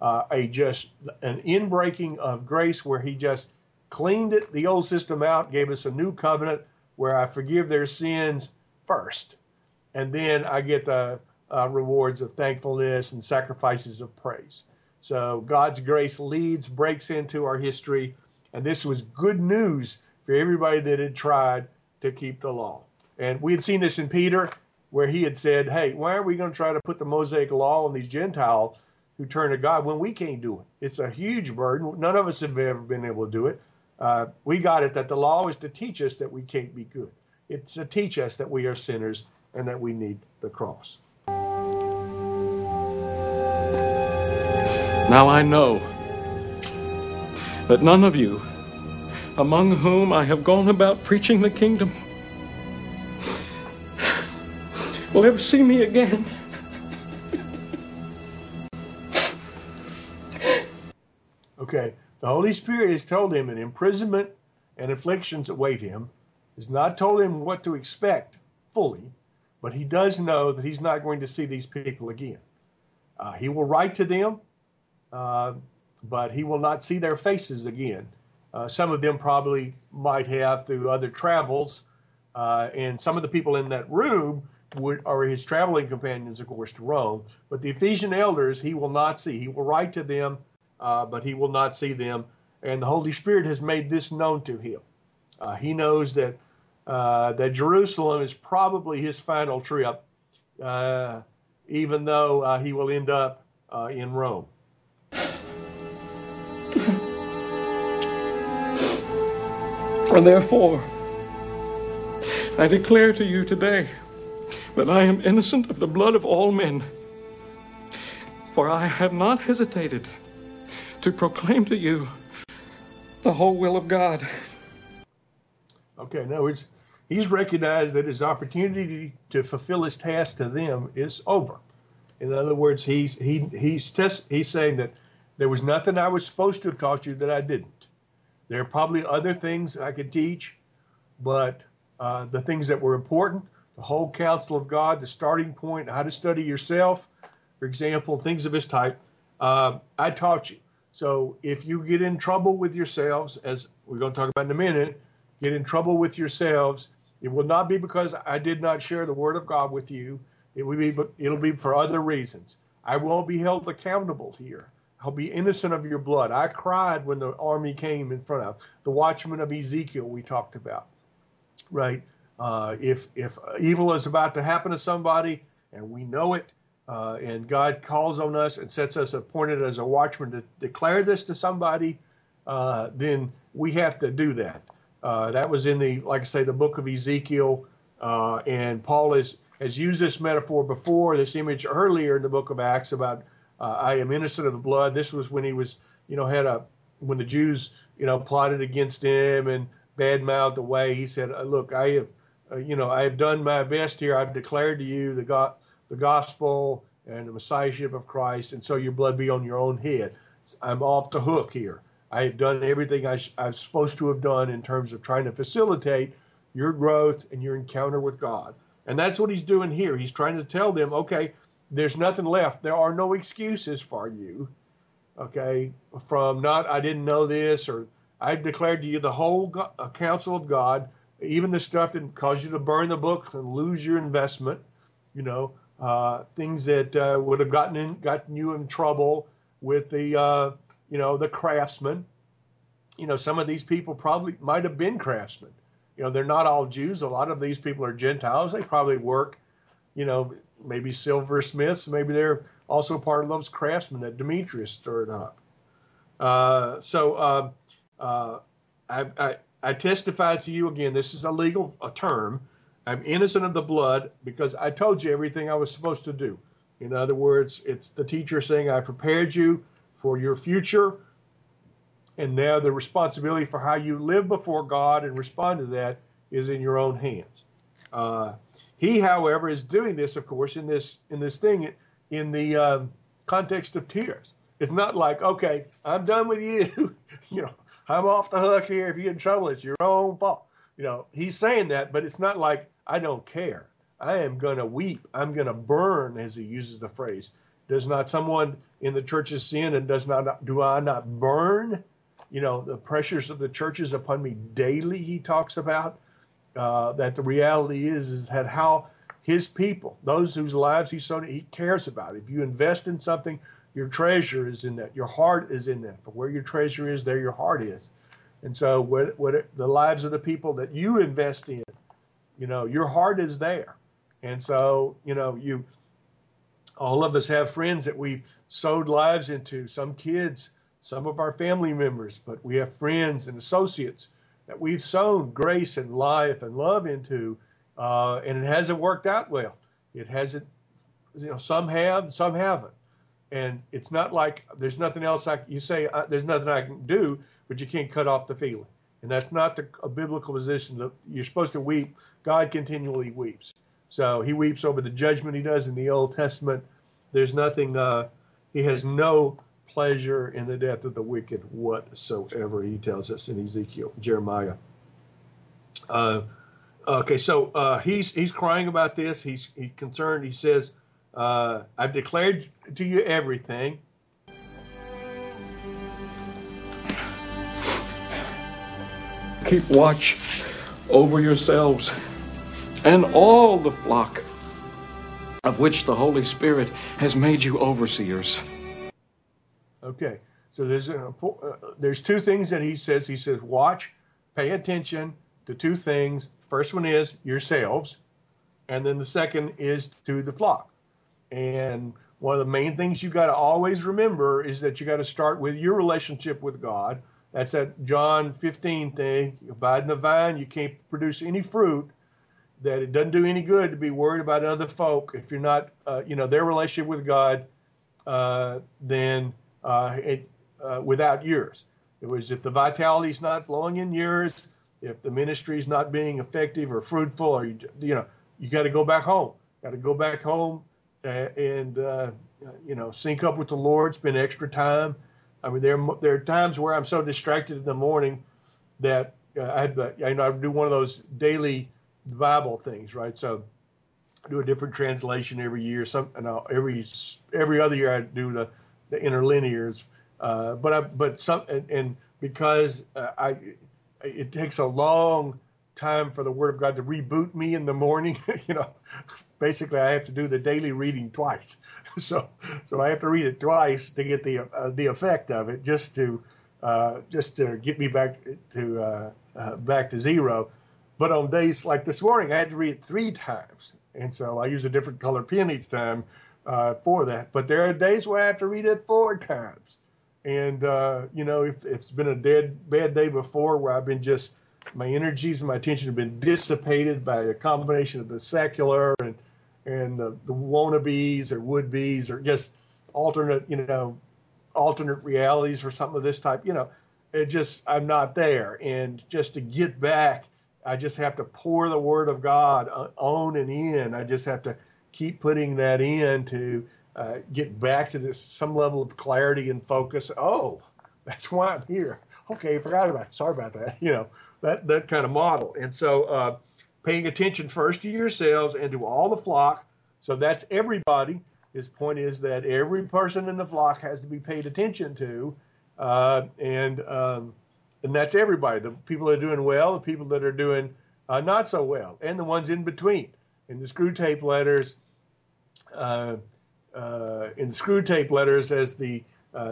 an inbreaking of grace where he just cleaned the old system out, gave us a new covenant where I forgive their sins first, and then I get the rewards of thankfulness and sacrifices of praise. So God's grace breaks into our history, and this was good news for everybody that had tried to keep the law. And we had seen this in Peter, where he had said, hey, why are we going to try to put the Mosaic law on these Gentiles who turn to God when we can't do it? It's a huge burden. None of us have ever been able to do it. We got it that the law is to teach us that we can't be good. It's to teach us that we are sinners and that we need the cross. Now I know that none of you, among whom I have gone about preaching the kingdom, will ever see me again. Okay, the Holy Spirit has told him that imprisonment and afflictions await him, has not told him what to expect fully, but he does know that he's not going to see these people again. He will write to them, but he will not see their faces again. Some of them probably might have through other travels, and some of the people in that room are his traveling companions, of course, to Rome. But the Ephesian elders he will not see. He will write to them, but he will not see them. And the Holy Spirit has made this known to him. He knows that Jerusalem is probably his final trip, even though he will end up in Rome. And therefore, I declare to you today that I am innocent of the blood of all men, for I have not hesitated to proclaim to you the whole will of God. Okay, no, he's recognized that his opportunity to fulfill his task to them is over. In other words, he's saying that there was nothing I was supposed to have taught you that I didn't. There are probably other things I could teach, but the things that were important, the whole counsel of God, the starting point, how to study yourself, for example, things of this type, I taught you. So if you get in trouble with yourselves, as we're going to talk about in a minute, get in trouble with yourselves, it will not be because I did not share the word of God with you. It'll be for other reasons. I won't be held accountable here. I'll be innocent of your blood. I cried when the army came in front of the watchman of Ezekiel we talked about, right? If evil is about to happen to somebody and we know it, and God calls on us and sets us appointed as a watchman to declare this to somebody, then we have to do that. That was in the book of Ezekiel, and Paul has used this metaphor before, this image earlier in the book of Acts about I am innocent of the blood. This was when he was, when the Jews, plotted against him and badmouthed the way. He said, look, I have done my best here. I've declared to you the gospel and the messiahship of Christ, and so your blood be on your own head. I'm off the hook here. I have done everything I'm supposed to have done in terms of trying to facilitate your growth and your encounter with God. And that's what he's doing here. He's trying to tell them, okay, there's nothing left. There are no excuses for you, okay, from I didn't know this, or I declared to you the whole counsel of God, even the stuff that caused you to burn the book and lose your investment, things that would have gotten you in trouble with the craftsmen. Some of these people probably might have been craftsmen. They're not all Jews. A lot of these people are Gentiles. They probably work, maybe silversmiths. Maybe they're also part of those craftsmen that Demetrius stirred up. I testify to you again. This is a term. I'm innocent of the blood because I told you everything I was supposed to do. In other words, it's the teacher saying, I prepared you for your future, and now the responsibility for how you live before God and respond to that is in your own hands. He, however, is doing this, of course, in the context of tears. It's not like, okay, I'm done with you. I'm off the hook here. If you're in trouble, it's your own fault. He's saying that, but it's not like I don't care. I am going to weep. I'm going to burn, as he uses the phrase. Does not someone in the churches sin, and do I not burn? The pressures of the churches upon me daily, he talks about. That the reality is that how his people, those whose lives he cares about. If you invest in something, your treasure is in that. Your heart is in that. For where your treasure is, there your heart is. And so what the lives of the people that you invest in, your heart is there. And so, all of us have friends that we sowed lives into, some kids, some of our family members, but we have friends and associates that we've sown grace and life and love into, and it hasn't worked out well. It hasn't, some have, some haven't. And it's not like there's nothing else there's nothing I can do, but you can't cut off the feeling. And that's not a biblical position. You're supposed to weep. God continually weeps. So he weeps over the judgment he does in the Old Testament. There's nothing, he has no pleasure in the death of the wicked whatsoever, he tells us in Jeremiah. So he's crying about this. He's concerned. He says, I've declared to you everything. Keep watch over yourselves and all the flock of which the Holy Spirit has made you overseers. Okay, so there's two things that he says. He says, watch, pay attention to two things. First one is yourselves, and then the second is to the flock. And one of the main things you got to always remember is that you got to start with your relationship with God. That's that John 15 thing. You abide in the vine, you can't produce any fruit. That it doesn't do any good to be worried about other folk if you're not, their relationship with God, without yours. It was if the vitality is not flowing in yours, if the ministry is not being effective or fruitful, or you got to go back home. Got to go back home and sync up with the Lord, spend extra time. I mean, there are times where I'm so distracted in the morning that I do one of those daily Bible things, right? So I do a different translation every year. Every other year I do the interlinears. Because it takes a long time for the Word of God to reboot me in the morning. Basically I have to do the daily reading twice. So I have to read it twice to get the effect of it, just to get me back to zero. But on days like this morning, I had to read it 3 times, and so I use a different color pen each time for that. But there are days where I have to read it 4 times, and if it's been a bad day before where I've been my energies and my attention have been dissipated by a combination of the secular and the wannabes or would-bes or just alternate realities or something of this type. I'm not there, and just to get back, I just have to pour the Word of God on and in. I just have to keep putting that in to get back to some level of clarity and focus. Oh, that's why I'm here. Okay, I forgot about it. Sorry about that. That kind of model. And so paying attention first to yourselves and to all the flock. So that's everybody. His point is that every person in the flock has to be paid attention to. And that's everybody, the people that are doing well, the people that are doing not so well, and the ones in between. In the screw tape letters, as the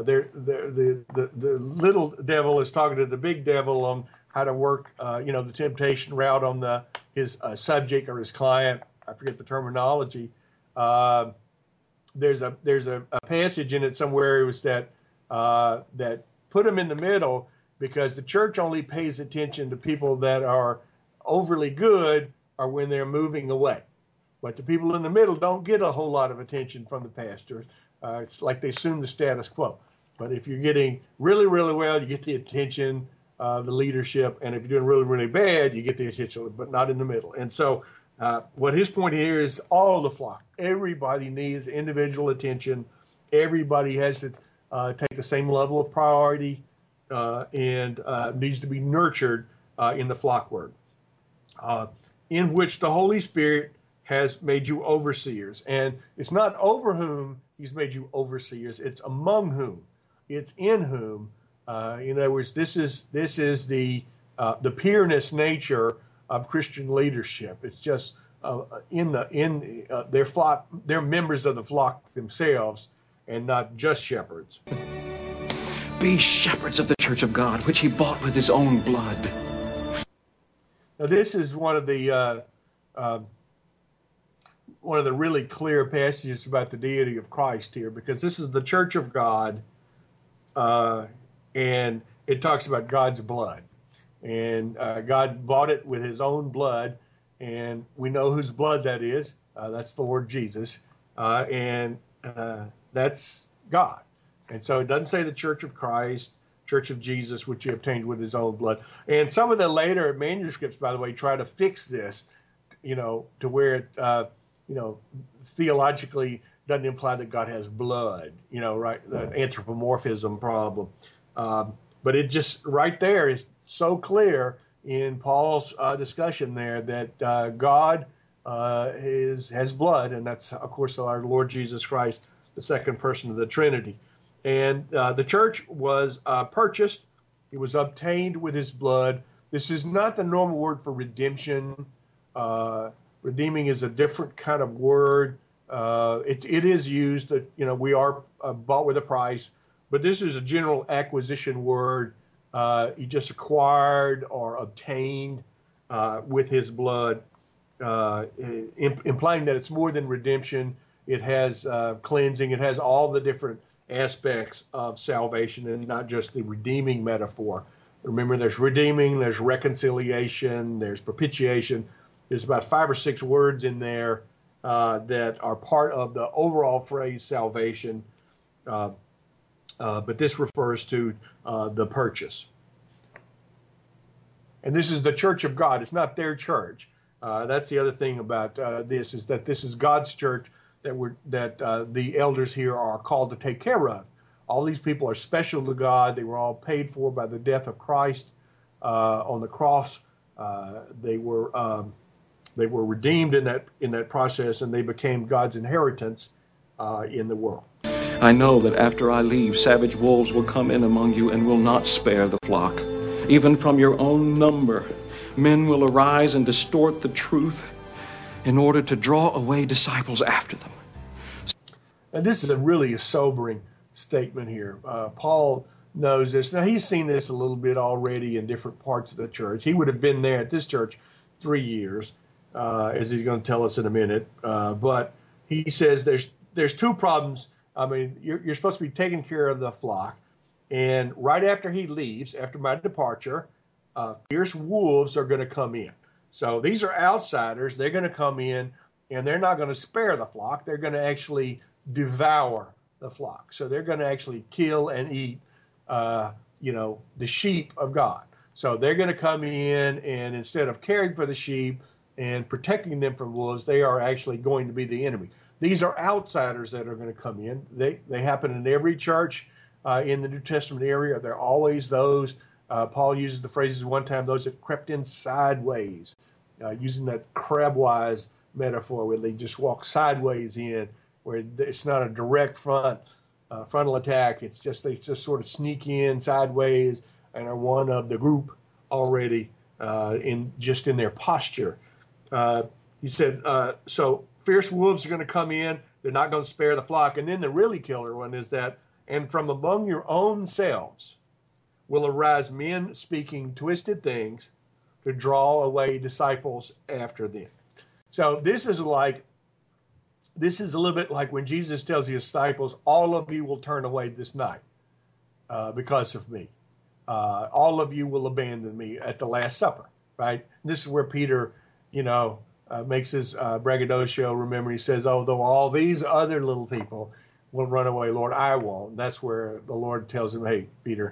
little devil is talking to the big devil on how to work, the temptation route on his subject or his client. I forget the terminology. There's a passage in it somewhere. It was that put him in the middle, because the church only pays attention to people that are overly good or when they're moving away. But the people in the middle don't get a whole lot of attention from the pastors. It's like they assume the status quo. But if you're getting really, really well, you get the attention of the leadership. And if you're doing really, really bad, you get the attention, but not in the middle. And so what his point here is all the flock. Everybody needs individual attention. Everybody has to take the same level of priority. And needs to be nurtured in the flock word, in which the Holy Spirit has made you overseers. And it's not over whom he's made you overseers, it's among whom, it's in whom. In other words, this is the peerness nature of Christian leadership. It's just their flock, they're members of the flock themselves and not just shepherds. Be shepherds of the church of God, which he bought with his own blood. Now, this is one of the really clear passages about the deity of Christ here, because this is the church of God, and it talks about God's blood. And God bought it with his own blood, and we know whose blood that is. That's the Lord Jesus, and that's God. And so it doesn't say the Church of Christ, Church of Jesus, which he obtained with his own blood. And some of the later manuscripts, by the way, try to fix this, to where it, theologically doesn't imply that God has blood, right? The anthropomorphism problem. But it just right there is so clear in Paul's discussion there that God has blood, and that's, of course, our Lord Jesus Christ, the second person of the Trinity. And the church was purchased. It was obtained with his blood. This is not the normal word for redemption. Redeeming is a different kind of word. It is used that, we are bought with a price, but this is a general acquisition word. He just acquired or obtained with his blood, implying that it's more than redemption. It has cleansing. It has all the different aspects of salvation and not just the redeeming metaphor. Remember, there's redeeming, there's reconciliation, there's propitiation. There's about 5 or 6 words in there that are part of the overall phrase salvation. But this refers to the purchase. And this is the church of God. It's not their church. That's the other thing about this, is that this is God's church that the elders here are called to take care of. All these people are special to God. They were all paid for by the death of Christ on the cross. They were redeemed in that process, and they became God's inheritance in the world. I know that after I leave, savage wolves will come in among you and will not spare the flock. Even from your own number, men will arise and distort the truth in order to draw away disciples after them. And this is really a sobering statement here. Paul knows this. Now, he's seen this a little bit already in different parts of the church. He would have been there at this church 3 years, as he's going to tell us in a minute. But he says there's 2 problems. I mean, you're supposed to be taking care of the flock. And right after he leaves, after my departure, fierce wolves are going to come in. So these are outsiders. They're going to come in, and they're not going to spare the flock. They're going to actually devour the flock. So they're going to actually kill and eat, the sheep of God. So they're going to come in, and instead of caring for the sheep and protecting them from wolves, they are actually going to be the enemy. These are outsiders that are going to come in. They happen in every church in the New Testament area. They're always those. Paul uses the phrases one time, those that crept in sideways, using that crabwise metaphor where they just walk sideways in, where it's not a direct frontal attack. It's just they just sort of sneak in sideways and are one of the group already in their posture. He said, so fierce wolves are going to come in. They're not going to spare the flock. And then the really killer one is that, and from among your own selves will arise men speaking twisted things to draw away disciples after them. So this is a little bit like when Jesus tells his disciples, all of you will turn away this night because of me. All of you will abandon me at the Last Supper, right? And this is where Peter, makes his braggadocio. Remember, he says, though all these other little people will run away, Lord, I won't. And that's where the Lord tells him, hey, Peter,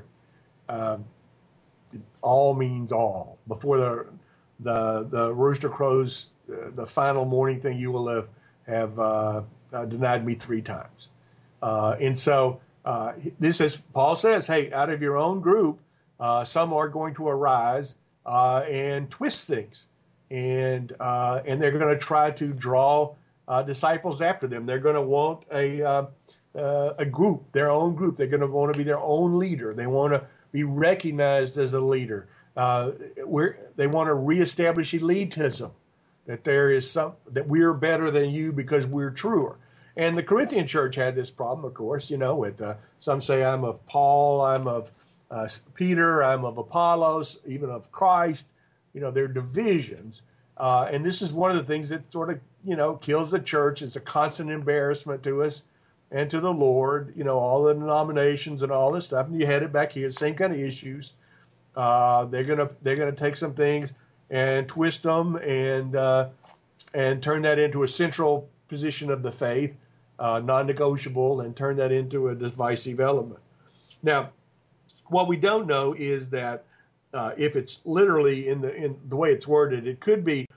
all means all. Before the rooster crows, the final morning thing, you will have denied me 3 times. And so this is, Paul says, hey, out of your own group, some are going to arise and twist things. And they're going to try to draw disciples after them. They're going to want a group, their own group. They're going to want to be their own leader. They want to be recognized as a leader. They want to reestablish elitism, that there is that we're better than you because we're truer. And the Corinthian church had this problem, of course, with some say I'm of Paul, I'm of Peter, I'm of Apollos, even of Christ. There are divisions. And this is one of the things that sort of, kills the church. It's a constant embarrassment to us and to the Lord, all the denominations and all this stuff. And you had it back here, same kind of issues. They're gonna take some things and twist them and turn that into a central position of the faith, non-negotiable, and turn that into a divisive element. Now, what we don't know is that if it's literally in the way it's worded, it could be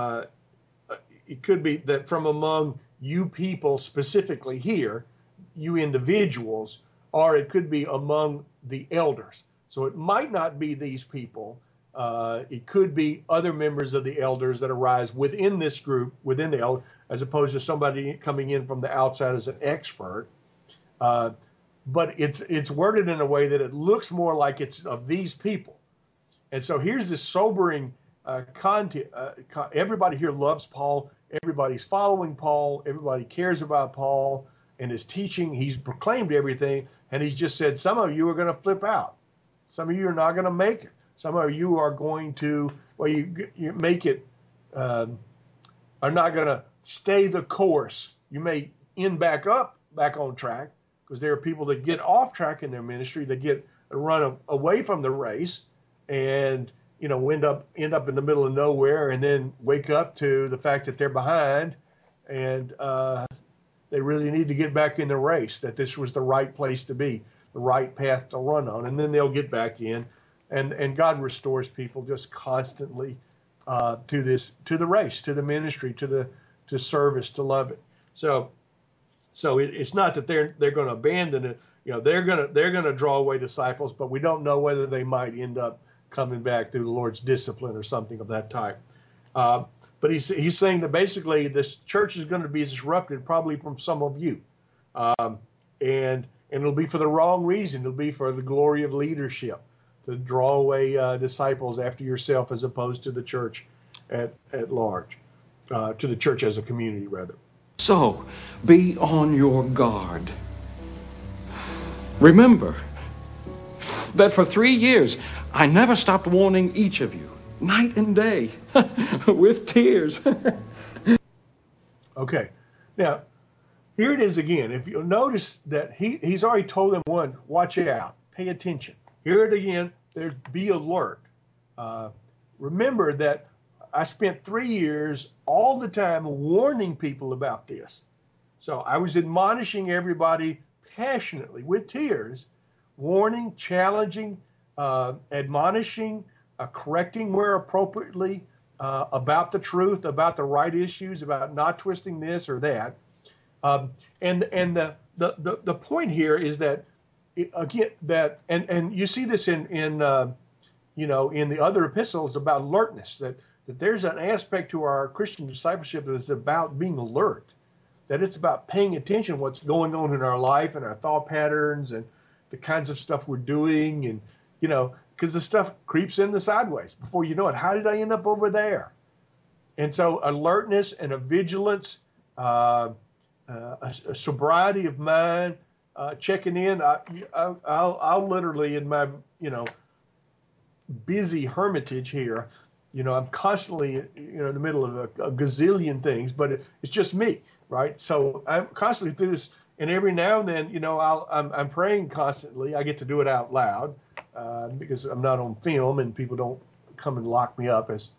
that from among you people specifically here, you individuals, or it could be among the elders. So it might not be these people. It could be other members of the elders that arise within this group, within the elder, as opposed to somebody coming in from the outside as an expert. But it's worded in a way that it looks more like it's of these people. And so here's this sobering content. Everybody here loves Paul. everybody's following Paul, everybody cares about Paul and his teaching. He's proclaimed everything, and he's just said, some of you are going to flip out. Some of you are not going to make it. Some of you are going to, well, you make it, are not going to stay the course. You may end back on track, because there are people that get off track in their ministry, that run away from the race, and end up in the middle of nowhere, and then wake up to the fact that they're behind, and they really need to get back in the race. That this was the right place to be, the right path to run on, and then they'll get back in, and God restores people just constantly to the race, to the ministry, to service, to love it. So it's not that they're going to abandon it. They're going to draw away disciples, but we don't know whether they might end up coming back through the Lord's discipline or something of that type. But he's saying that basically this church is going to be disrupted, probably from some of you, and it'll be for the wrong reason. It'll be for the glory of leadership, to draw away disciples after yourself, as opposed to the church at large, to the church as a community, rather. So, be on your guard. Remember that for 3 years, I never stopped warning each of you, night and day, with tears. Okay. Now, here it is again. If you'll notice that he's already told them, one, watch out, pay attention. Here it again, there's be alert. Remember that I spent 3 years all the time warning people about this. So I was admonishing everybody passionately with tears, warning, challenging, admonishing, correcting where appropriately, about the truth, about the right issues, about not twisting this or that. And the point here is that, again, and you see this in the other epistles about alertness, that there's an aspect to our Christian discipleship that is about being alert, that it's about paying attention to what's going on in our life and our thought patterns and the kinds of stuff we're doing, and because the stuff creeps in the sideways before you know it. How did I end up over there? And so alertness and a vigilance, a sobriety of mind, checking in. I'll literally, in my busy hermitage here, I'm constantly in the middle of a gazillion things, but it's just me, right? So I'm constantly through this, and every now and then, I'm praying constantly. I get to do it out loud because I'm not on film, and people don't come and lock me up as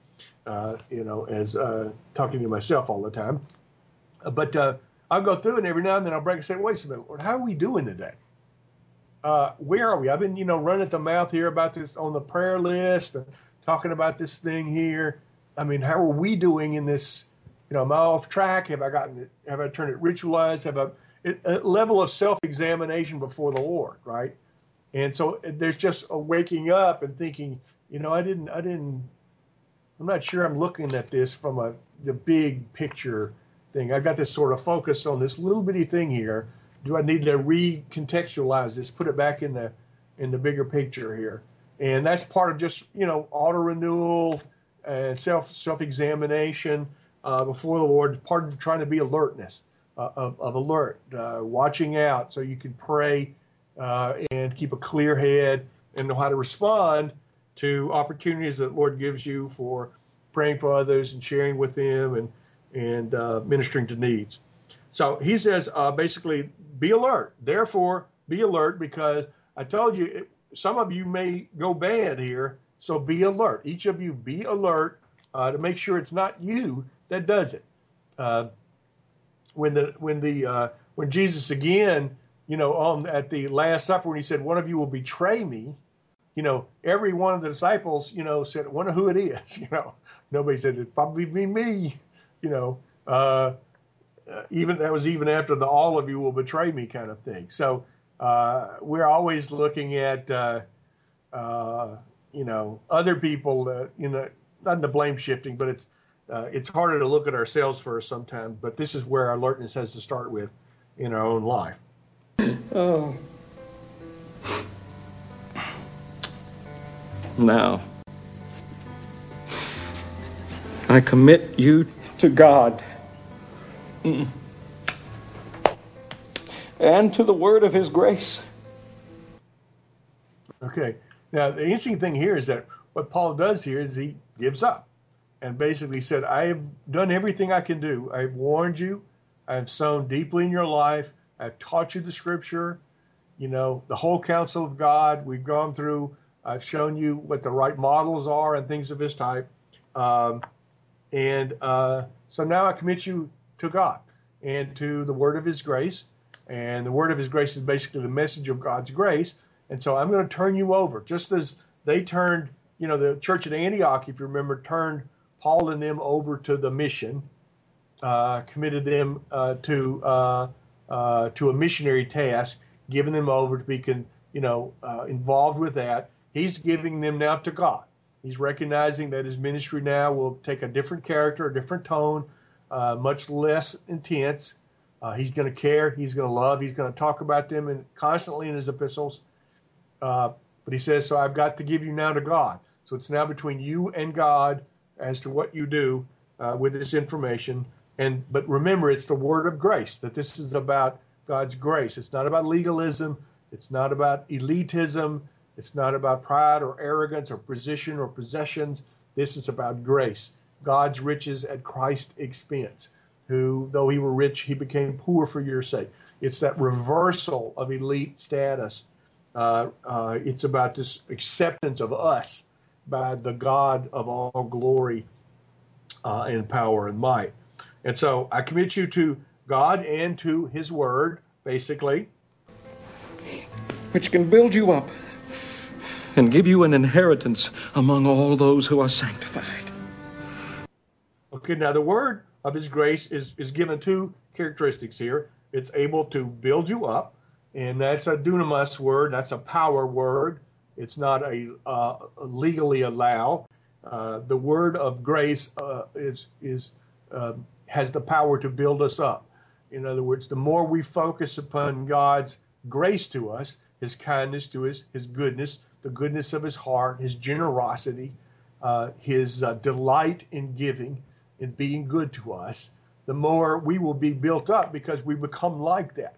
talking to myself all the time. But I'll go through, and every now and then I'll break and say, wait a minute, Lord, how are we doing today? Where are we? I've been, running at the mouth here about this on the prayer list, and talking about this thing here. I mean, how are we doing in this? Am I off track? Have I turned it ritualized? Have a level of self-examination before the Lord, right? And so there's just a waking up and thinking, I'm not sure I'm looking at this from the big picture thing. I've got this sort of focus on this little bitty thing here. Do I need to recontextualize this, put it back in the bigger picture here? And that's part of just, auto renewal and self-examination before the Lord, part of trying to be alertness, of alert, watching out so you can pray and keep a clear head and know how to respond to opportunities that the Lord gives you for praying for others and sharing with them and ministering to needs. So he says, basically, be alert. Therefore, be alert, because I told you, some of you may go bad here, so be alert. Each of you be alert to make sure it's not you that does it. When Jesus again, at the Last Supper, when he said, one of you will betray me, every one of the disciples, said, I wonder who it is. Nobody said it'd probably be me. Even that was even after the all of you will betray me kind of thing. So we're always looking at other people. Not in the blame shifting, but it's harder to look at ourselves first sometimes. But this is where our alertness has to start with in our own life. Oh. Now, I commit you to God and to the word of his grace. Okay. Now, the interesting thing here is that what Paul does here is he gives up and basically said, I have done everything I can do. I've warned you. I've sown deeply in your life. I've taught you the scripture, the whole counsel of God. We've gone through. I've shown you what the right models are and things of this type. So now I commit you to God and to the word of his grace. And the word of his grace is basically the message of God's grace. And so I'm going to turn you over, just as they turned, the church at Antioch, if you remember, turned Paul and them over to the mission, committed them to a missionary task, giving them over to be, involved with that. He's giving them now to God. He's recognizing that his ministry now will take a different character, a different tone, much less intense. He's going to care. He's going to love. He's going to talk about them and constantly in his epistles. But he says, so I've got to give you now to God. So it's now between you and God as to what you do with this information. But remember, it's the word of grace, that this is about God's grace. It's not about legalism. It's not about elitism. It's not about pride or arrogance or position or possessions. This is about grace, God's riches at Christ's expense, who, though he were rich, he became poor for your sake. It's that reversal of elite status. It's about this acceptance of us by the God of all glory and power and might. And so I commit you to God and to his word, basically, which can build you up and give you an inheritance among all those who are sanctified. Okay, now the word of his grace is given two characteristics here. It's able to build you up, and that's a dunamis word. That's a power word. It's not a legally allowed. The word of grace has the power to build us up. In other words, the more we focus upon God's grace to us, his kindness to us, his goodness, the goodness of his heart, his generosity, his delight in giving and being good to us, the more we will be built up because we become like that.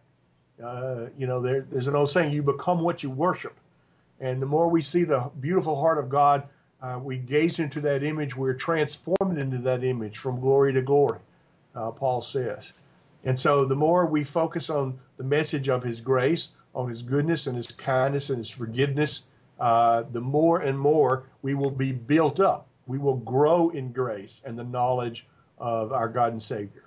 There's an old saying, you become what you worship. And the more we see the beautiful heart of God, we gaze into that image, we're transformed into that image from glory to glory, Paul says. And so the more we focus on the message of his grace, on his goodness and his kindness and his forgiveness, the more and more we will be built up. We will grow in grace and the knowledge of our God and Savior,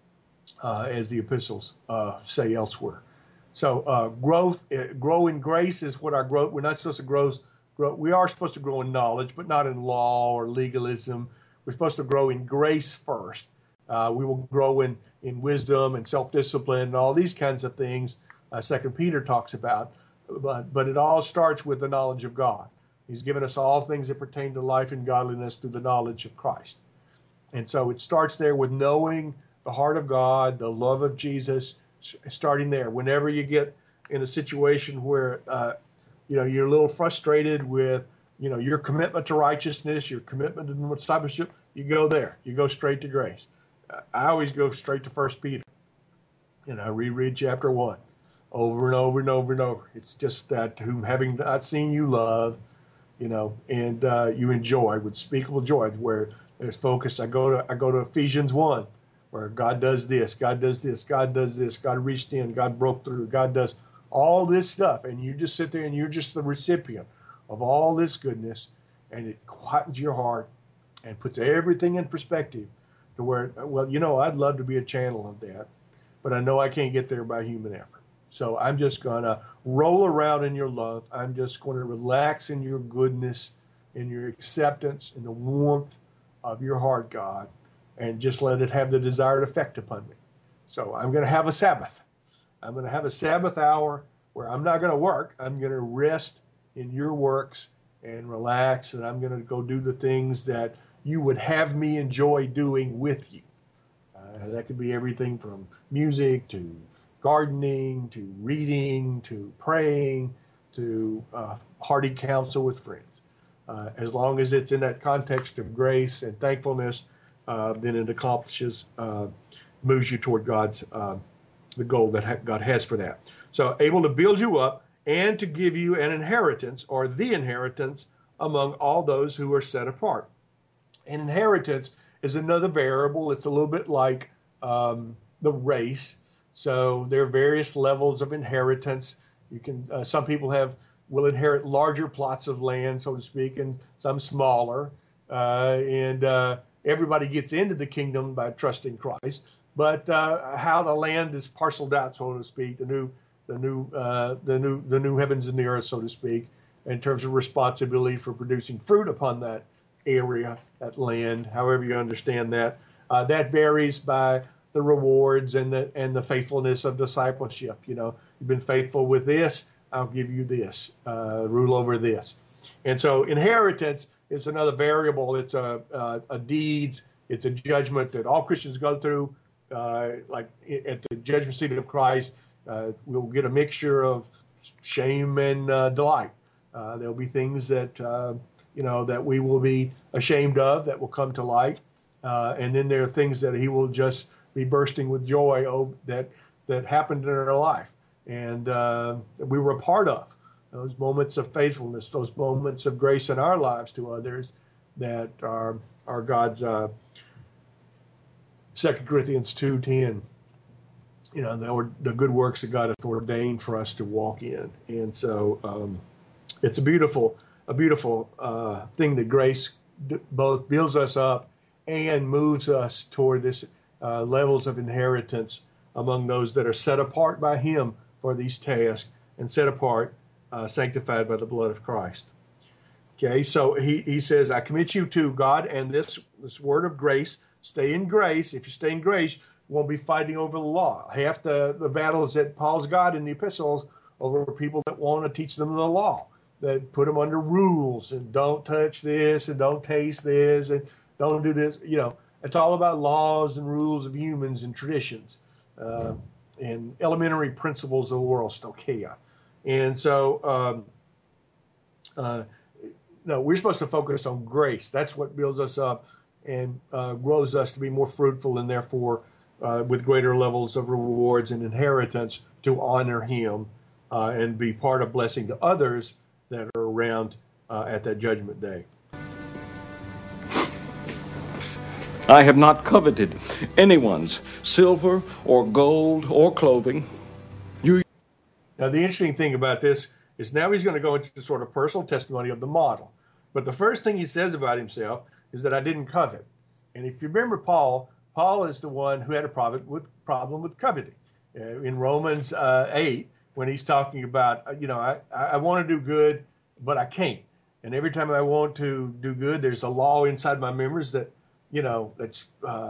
as the epistles say elsewhere. So grow in grace is what our growth. We're not supposed to grow. We are supposed to grow in knowledge, but not in law or legalism. We're supposed to grow in grace first. We will grow in wisdom and self-discipline and all these kinds of things. 2 Peter talks about, but it all starts with the knowledge of God. He's given us all things that pertain to life and godliness through the knowledge of Christ. And so it starts there with knowing the heart of God, the love of Jesus, starting there. Whenever you get in a situation where, you're a little frustrated with, your commitment to righteousness, your commitment to discipleship, you go there. You go straight to grace. I always go straight to 1 Peter. And I reread chapter 1 over and over and over and over. It's just that whom having not seen you love, and you enjoy with unspeakable joy, where there's focus. I go to Ephesians 1, where God does this, God does this, God does this, God reached in, God broke through, God does all this stuff, and you just sit there and you're just the recipient of all this goodness, and it quietens your heart and puts everything in perspective to where, I'd love to be a channel of that, but I know I can't get there by human effort. So I'm just going to roll around in your love. I'm just going to relax in your goodness, in your acceptance, in the warmth of your heart, God, and just let it have the desired effect upon me. So I'm going to have a Sabbath. I'm going to have a Sabbath hour where I'm not going to work. I'm going to rest in your works and relax, and I'm going to go do the things that you would have me enjoy doing with you. That could be everything from music to gardening, to reading, to praying, to hearty counsel with friends. As long as it's in that context of grace and thankfulness, then it accomplishes moves you toward God's the goal that God has for that. So able to build you up and to give you an inheritance, or the inheritance, among all those who are set apart. An inheritance is another variable. It's a little bit like the race. So there are various levels of inheritance. You can some people will inherit larger plots of land, so to speak, and some smaller. Everybody gets into the kingdom by trusting Christ. But how the land is parceled out, so to speak, the new heavens and the earth, so to speak, in terms of responsibility for producing fruit upon that area, that land, however you understand that, that varies by the rewards and the faithfulness of discipleship. You've been faithful with this, I'll give you this, rule over this. And so inheritance is another variable. It's a deeds, it's a judgment that all Christians go through. Like at the judgment seat of Christ, we'll get a mixture of shame and delight. There'll be things that that we will be ashamed of, that will come to light, and then there are things that He will just be bursting with joy that happened in our life, and we were a part of those moments of faithfulness, those moments of grace in our lives to others that are God's. 2 Corinthians 2:10, the good works that God hath ordained for us to walk in. And so it's a beautiful thing that grace both builds us up and moves us toward this levels of inheritance among those that are set apart by Him for these tasks, and set apart, sanctified by the blood of Christ. Okay, so he says, I commit you to God and this word of grace. Stay in grace. If you stay in grace, you won't be fighting over the law. Half the battles that Paul's got in the epistles over people that want to teach them the law, that put them under rules and don't touch this and don't taste this and don't do this. It's all about laws and rules of humans and traditions and elementary principles of the world, stoicheia. And so, no, we're supposed to focus on grace. That's what builds us up and grows us to be more fruitful, and therefore with greater levels of rewards and inheritance to honor Him and be part of blessing to others that are around at that judgment day. I have not coveted anyone's silver or gold or clothing. Now, the interesting thing about this is now he's going to go into the sort of personal testimony of the model. But the first thing he says about himself is that I didn't covet. And if you remember Paul is the one who had a problem with coveting. In Romans 8, when he's talking about, I want to do good, but I can't. And every time I want to do good, there's a law inside my members that, that's,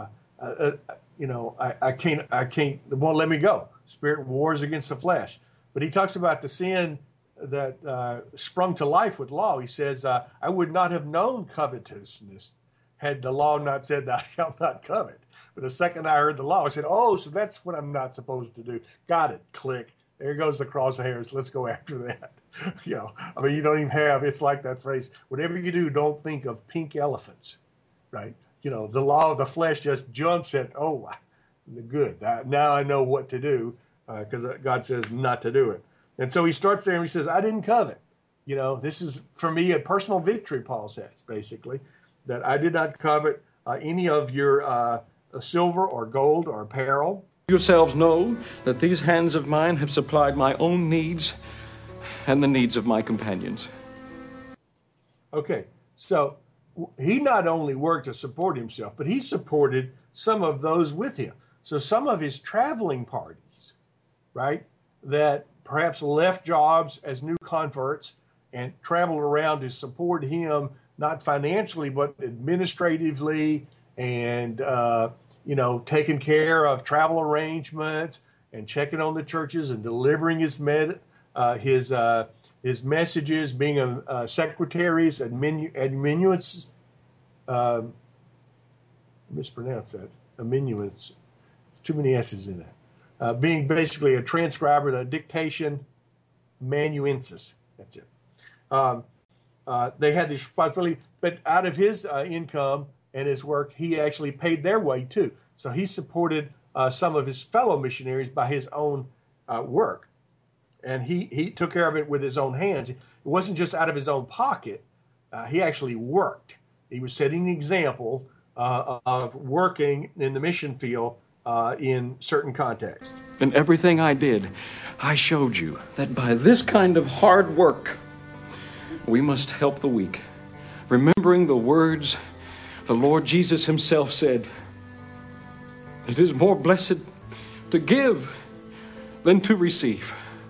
I can't, it won't let me go. Spirit wars against the flesh. But he talks about the sin that sprung to life with law. He says, I would not have known covetousness had the law not said thou shalt not covet. But the second I heard the law, I said, oh, so that's what I'm not supposed to do. Got it. Click. There goes the crosshairs. Let's go after that. You don't even have, it's like that phrase, whatever you do, don't think of pink elephants, right? The law of the flesh just jumps at, oh, the good. Now I know what to do because God says not to do it. And so he starts there and he says, I didn't covet. This is for me a personal victory, Paul says, basically, that I did not covet any of your silver or gold or apparel. Yourselves know that these hands of mine have supplied my own needs and the needs of my companions. Okay, so he not only worked to support himself, but he supported some of those with him. So some of his traveling parties, right, that perhaps left jobs as new converts and traveled around to support him, not financially, but administratively and, taking care of travel arrangements and checking on the churches and delivering his messages, being secretaries, amanuenses, mispronounce that, amanuenses, too many S's in that. Being basically a transcriber, the dictation, amanuensis, that's it. They had this responsibility, but out of his income and his work, he actually paid their way too. So he supported some of his fellow missionaries by his own work. And he took care of it with his own hands. It wasn't just out of his own pocket. He actually worked. He was setting an example of working in the mission field in certain contexts. In everything I did, I showed you that by this kind of hard work, we must help the weak. Remembering the words the Lord Jesus himself said, "It is more blessed to give than to receive."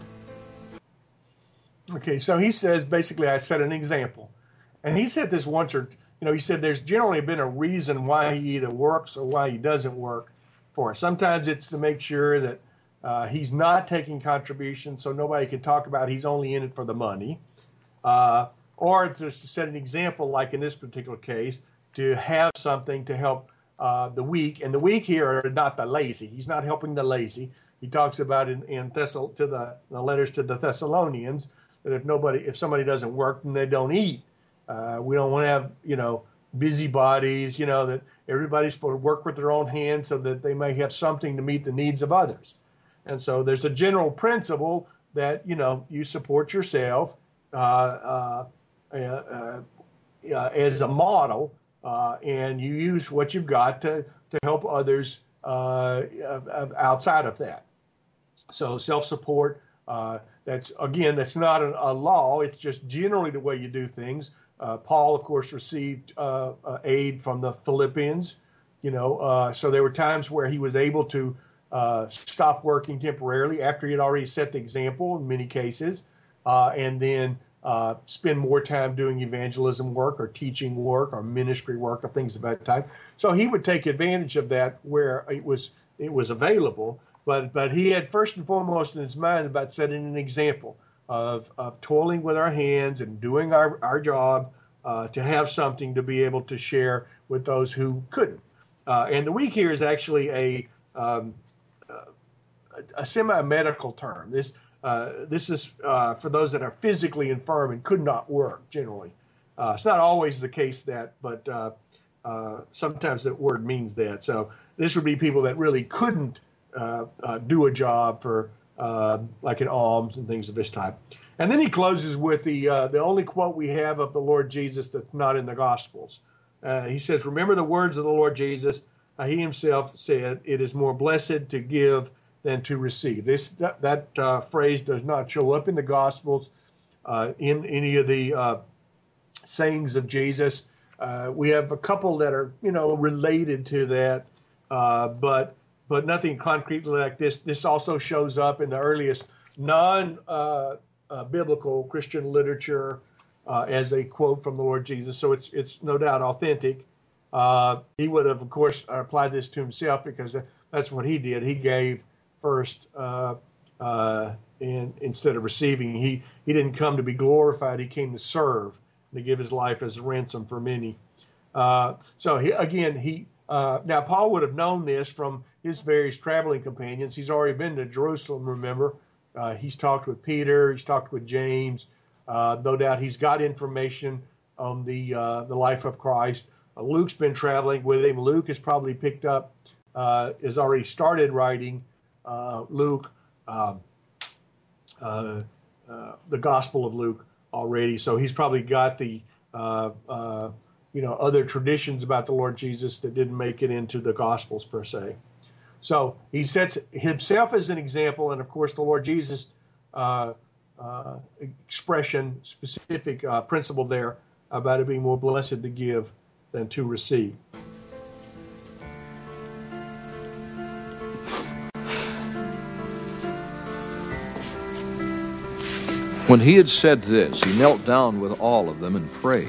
Okay, so he says, basically, I set an example. And he said this once, or, he said there's generally been a reason why he either works or why he doesn't work for us. Sometimes it's to make sure that he's not taking contributions so nobody can talk about he's only in it for the money. Or it's just to set an example, like in this particular case, to have something to help the weak. And the weak here are not the lazy. He's not helping the lazy. He talks about in the letters to the Thessalonians that if somebody doesn't work, then they don't eat. We don't want to have, busybodies, that everybody's supposed to work with their own hands so that they may have something to meet the needs of others. And so there's a general principle that, you support yourself as a model, and you use what you've got to help others outside of that. So self-support, that's not a law. It's just generally the way you do things. Paul, of course, received aid from the Philippians, so there were times where he was able to stop working temporarily after he had already set the example in many cases, and then spend more time doing evangelism work or teaching work or ministry work or things of that type. So he would take advantage of that where it was available. But he had first and foremost in his mind about setting an example of toiling with our hands and doing our job to have something to be able to share with those who couldn't. And the weak here is actually a semi-medical term. This is for those that are physically infirm and could not work generally. It's not always the case but sometimes that word means that. So this would be people that really couldn't do a job for like in alms and things of this type. And then he closes with the only quote we have of the Lord Jesus that's not in the Gospels. He says, "Remember the words of the Lord Jesus. He himself said, 'It is more blessed to give than to receive.'" That phrase does not show up in the Gospels, in any of the sayings of Jesus. We have a couple that are related to that, but nothing concretely like this. This also shows up in the earliest non-biblical Christian literature as a quote from the Lord Jesus. So it's no doubt authentic. He would have, of course, applied this to himself because that's what he did. He gave first, and instead of receiving. He didn't come to be glorified. He came to serve, to give his life as a ransom for many. Now Paul would have known this from his various traveling companions. He's already been to Jerusalem, remember. He's talked with Peter. He's talked with James. No doubt he's got information on the life of Christ. Luke's been traveling with him. Luke has probably picked up, has already started writing Luke, the Gospel of Luke already. So he's probably got the other traditions about the Lord Jesus that didn't make it into the Gospels per se. So he sets himself as an example, and of course the Lord Jesus expression, specific principle there about it being more blessed to give than to receive. When he had said this, he knelt down with all of them and prayed.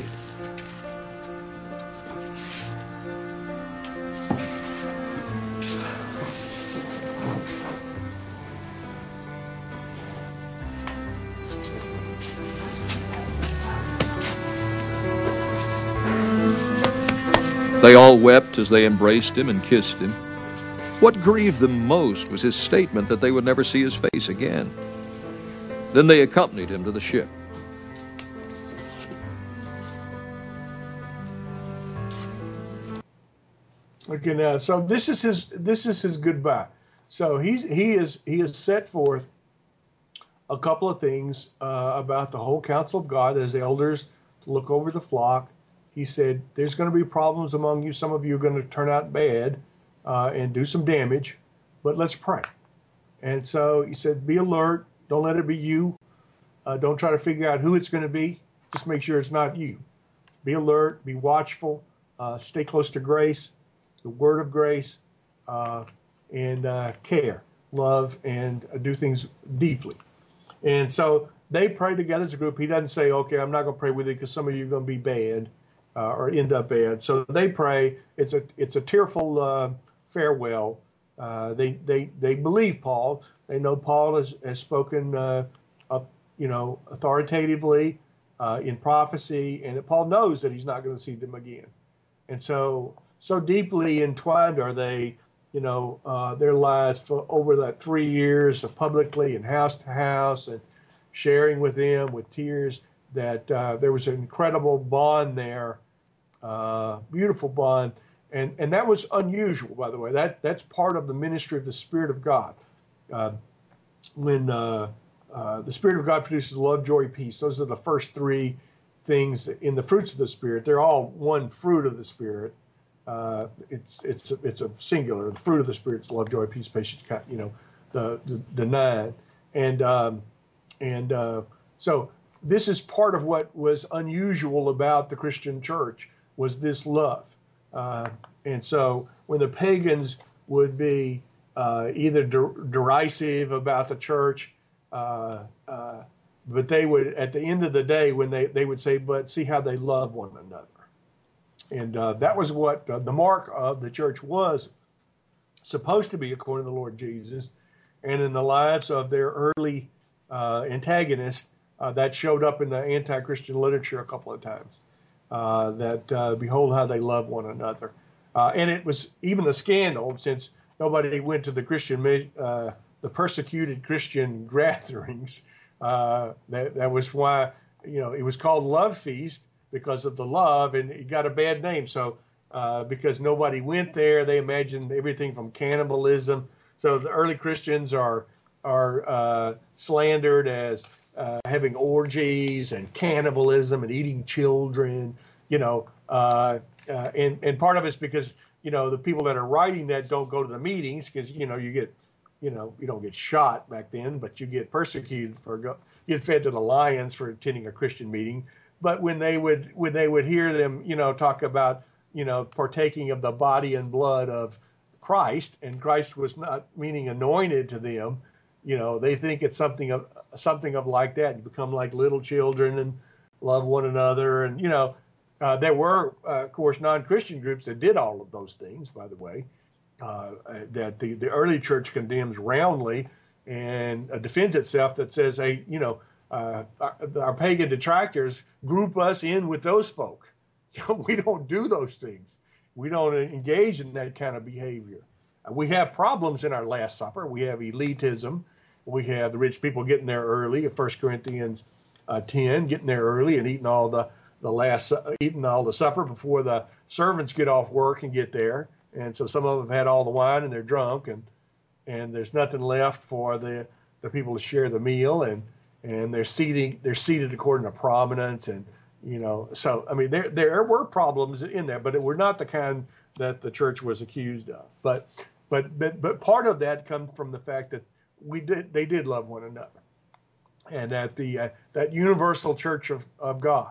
They all wept as they embraced him and kissed him. What grieved them most was his statement that they would never see his face again. Then they accompanied him to the ship. Okay, now, so this is his goodbye. So he has set forth a couple of things about the whole counsel of God as elders to look over the flock. He said, there's going to be problems among you. Some of you are going to turn out bad and do some damage, but let's pray. And so he said, be alert. Don't let it be you. Don't try to figure out who it's going to be. Just make sure it's not you. Be alert. Be watchful. Stay close to grace, the word of grace, and care, love, and do things deeply. And so they pray together as a group. He doesn't say, okay, I'm not going to pray with you because some of you are going to be bad or end up bad. So they pray. It's a tearful farewell. They believe Paul. They know Paul has spoken, authoritatively in prophecy, and that Paul knows that he's not going to see them again. And so deeply entwined are they, their lives for over that 3 years of publicly and house to house and sharing with them with tears that there was an incredible bond there, beautiful bond. And that was unusual, by the way. That's part of the ministry of the Spirit of God. When the Spirit of God produces love, joy, peace, those are the first three things in the fruits of the Spirit. They're all one fruit of the Spirit. It's a singular. The fruit of the Spirit is love, joy, peace, patience. The nine. And so this is part of what was unusual about the Christian church was this love. And so when the pagans would be either derisive about the church, but they would, at the end of the day, when they would say, but see how they love one another. And that was what the mark of the church was supposed to be, according to the Lord Jesus. And in the lives of their early antagonists, that showed up in the anti-Christian literature a couple of times. That behold how they love one another. And it was even a scandal since nobody went to the the persecuted Christian gatherings. That was why, it was called Love Feast because of the love, and it got a bad name. So because nobody went there, they imagined everything from cannibalism. So the early Christians are slandered as having orgies and cannibalism and eating children, and part of it's because, the people that are writing that don't go to the meetings because, you get, you don't get shot back then, but you get persecuted get fed to the lions for attending a Christian meeting. But when they would hear them, talk about, partaking of the body and blood of Christ, and Christ was not meaning anointed to them, they think it's something of like that. You become like little children and love one another. And, there were, of course, non-Christian groups that did all of those things, by the way, that the early church condemns roundly and defends itself that says, hey, our pagan detractors group us in with those folk. We don't do those things. We don't engage in that kind of behavior. We have problems in our Last Supper. We have elitism. We have the rich people getting there early, 1 Corinthians 10, getting there early and eating all the supper before the servants get off work and get there. And so some of them have had all the wine and they're drunk, and there's nothing left for the people to share the meal, and they're seated according to prominence, and so I mean there were problems in there, but it were not the kind that the church was accused of. But part of that comes from the fact that they did love one another, and that that universal church of God,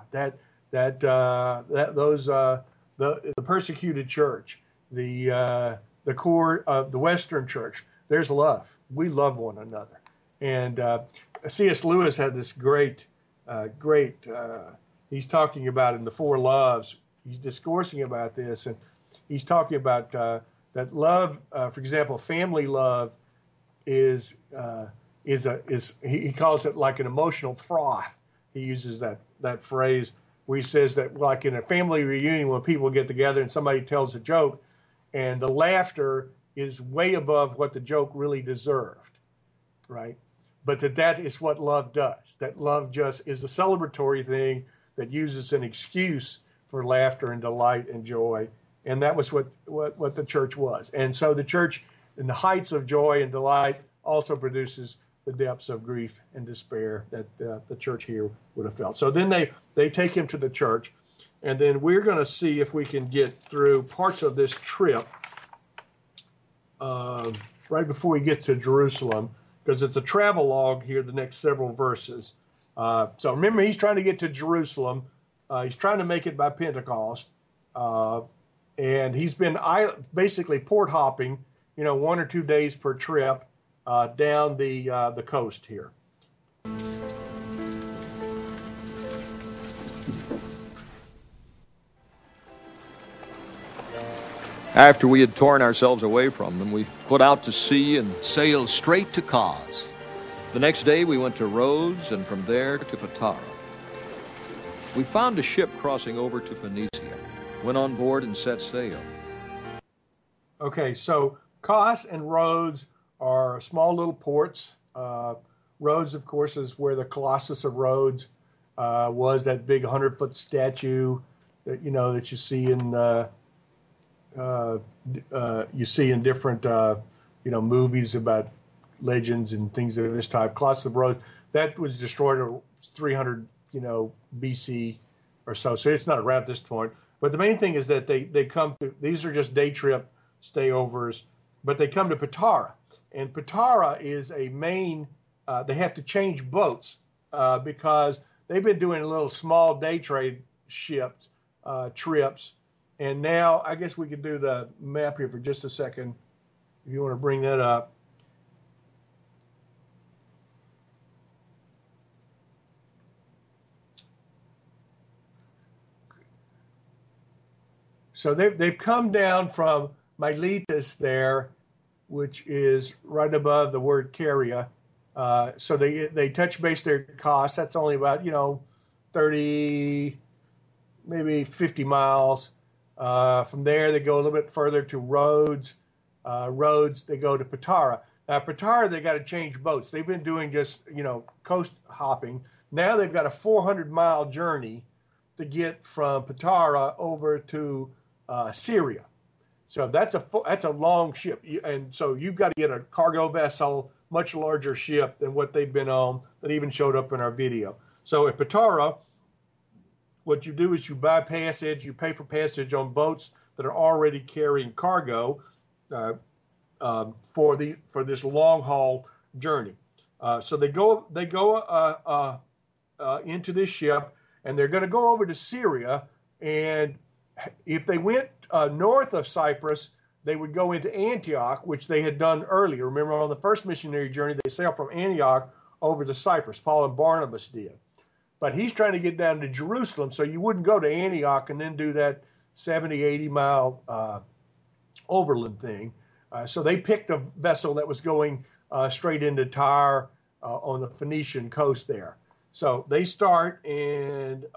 the persecuted church, the core of the Western church, there's love. We love one another. And C.S. Lewis had this great, he's talking about in the Four Loves, he's discoursing about this, and he's talking about that love, for example, family love is he calls it like an emotional froth. He uses that phrase where he says that like in a family reunion when people get together and somebody tells a joke and the laughter is way above what the joke really deserved, right? But that is what love does. That love just is a celebratory thing that uses an excuse for laughter and delight and joy And that was what the church was. And so the church, in the heights of joy and delight, also produces the depths of grief and despair that the church here would have felt. So then they take him to the church, and then we're going to see if we can get through parts of this trip right before we get to Jerusalem, because it's a travel log here, the next several verses. So remember, he's trying to get to Jerusalem. He's trying to make it by Pentecost. And he's been basically port hopping, 1 or 2 days per trip down the coast here. After we had torn ourselves away from them, we put out to sea and sailed straight to Kos. the next day we went to Rhodes and from there to Patara. We found a ship crossing over to Phoenicia, went on board and set sail. Okay, so Kos and Rhodes are small little ports. Rhodes, of course, is where the Colossus of Rhodes was, that big 100-foot statue that that you see in different movies about legends and things of this type. Colossus of Rhodes, that was destroyed in 300 BC or so. So it's not around at this point. But the main thing is that they come to, these are just day trip stayovers, but they come to Patara. And Patara is a main, they have to change boats because they've been doing a little small day trade trips. And now I guess we could do the map here for just a second if you want to bring that up. So they've come down from Miletus there, which is right above the word Caria. So they touch base there at Kos. That's only about 30, maybe 50 miles. From there they go a little bit further to Rhodes. Rhodes they go to Patara. Now Patara they got to change boats. They've been doing just coast hopping. Now they've got a 400-mile journey to get from Patara over to Syria. So that's a long ship, and so you've got to get a cargo vessel, much larger ship than what they've been on, that even showed up in our video. So at Patara, what you do is you buy passage, you pay for passage on boats that are already carrying cargo for this long haul journey. So they go into this ship, and they're going to go over to Syria. And if they went north of Cyprus, they would go into Antioch, which they had done earlier. Remember, on the first missionary journey, they sailed from Antioch over to Cyprus. Paul and Barnabas did. But he's trying to get down to Jerusalem, so you wouldn't go to Antioch and then do that 70, 80-mile overland thing. So they picked a vessel that was going straight into Tyre on the Phoenician coast there. So they start, and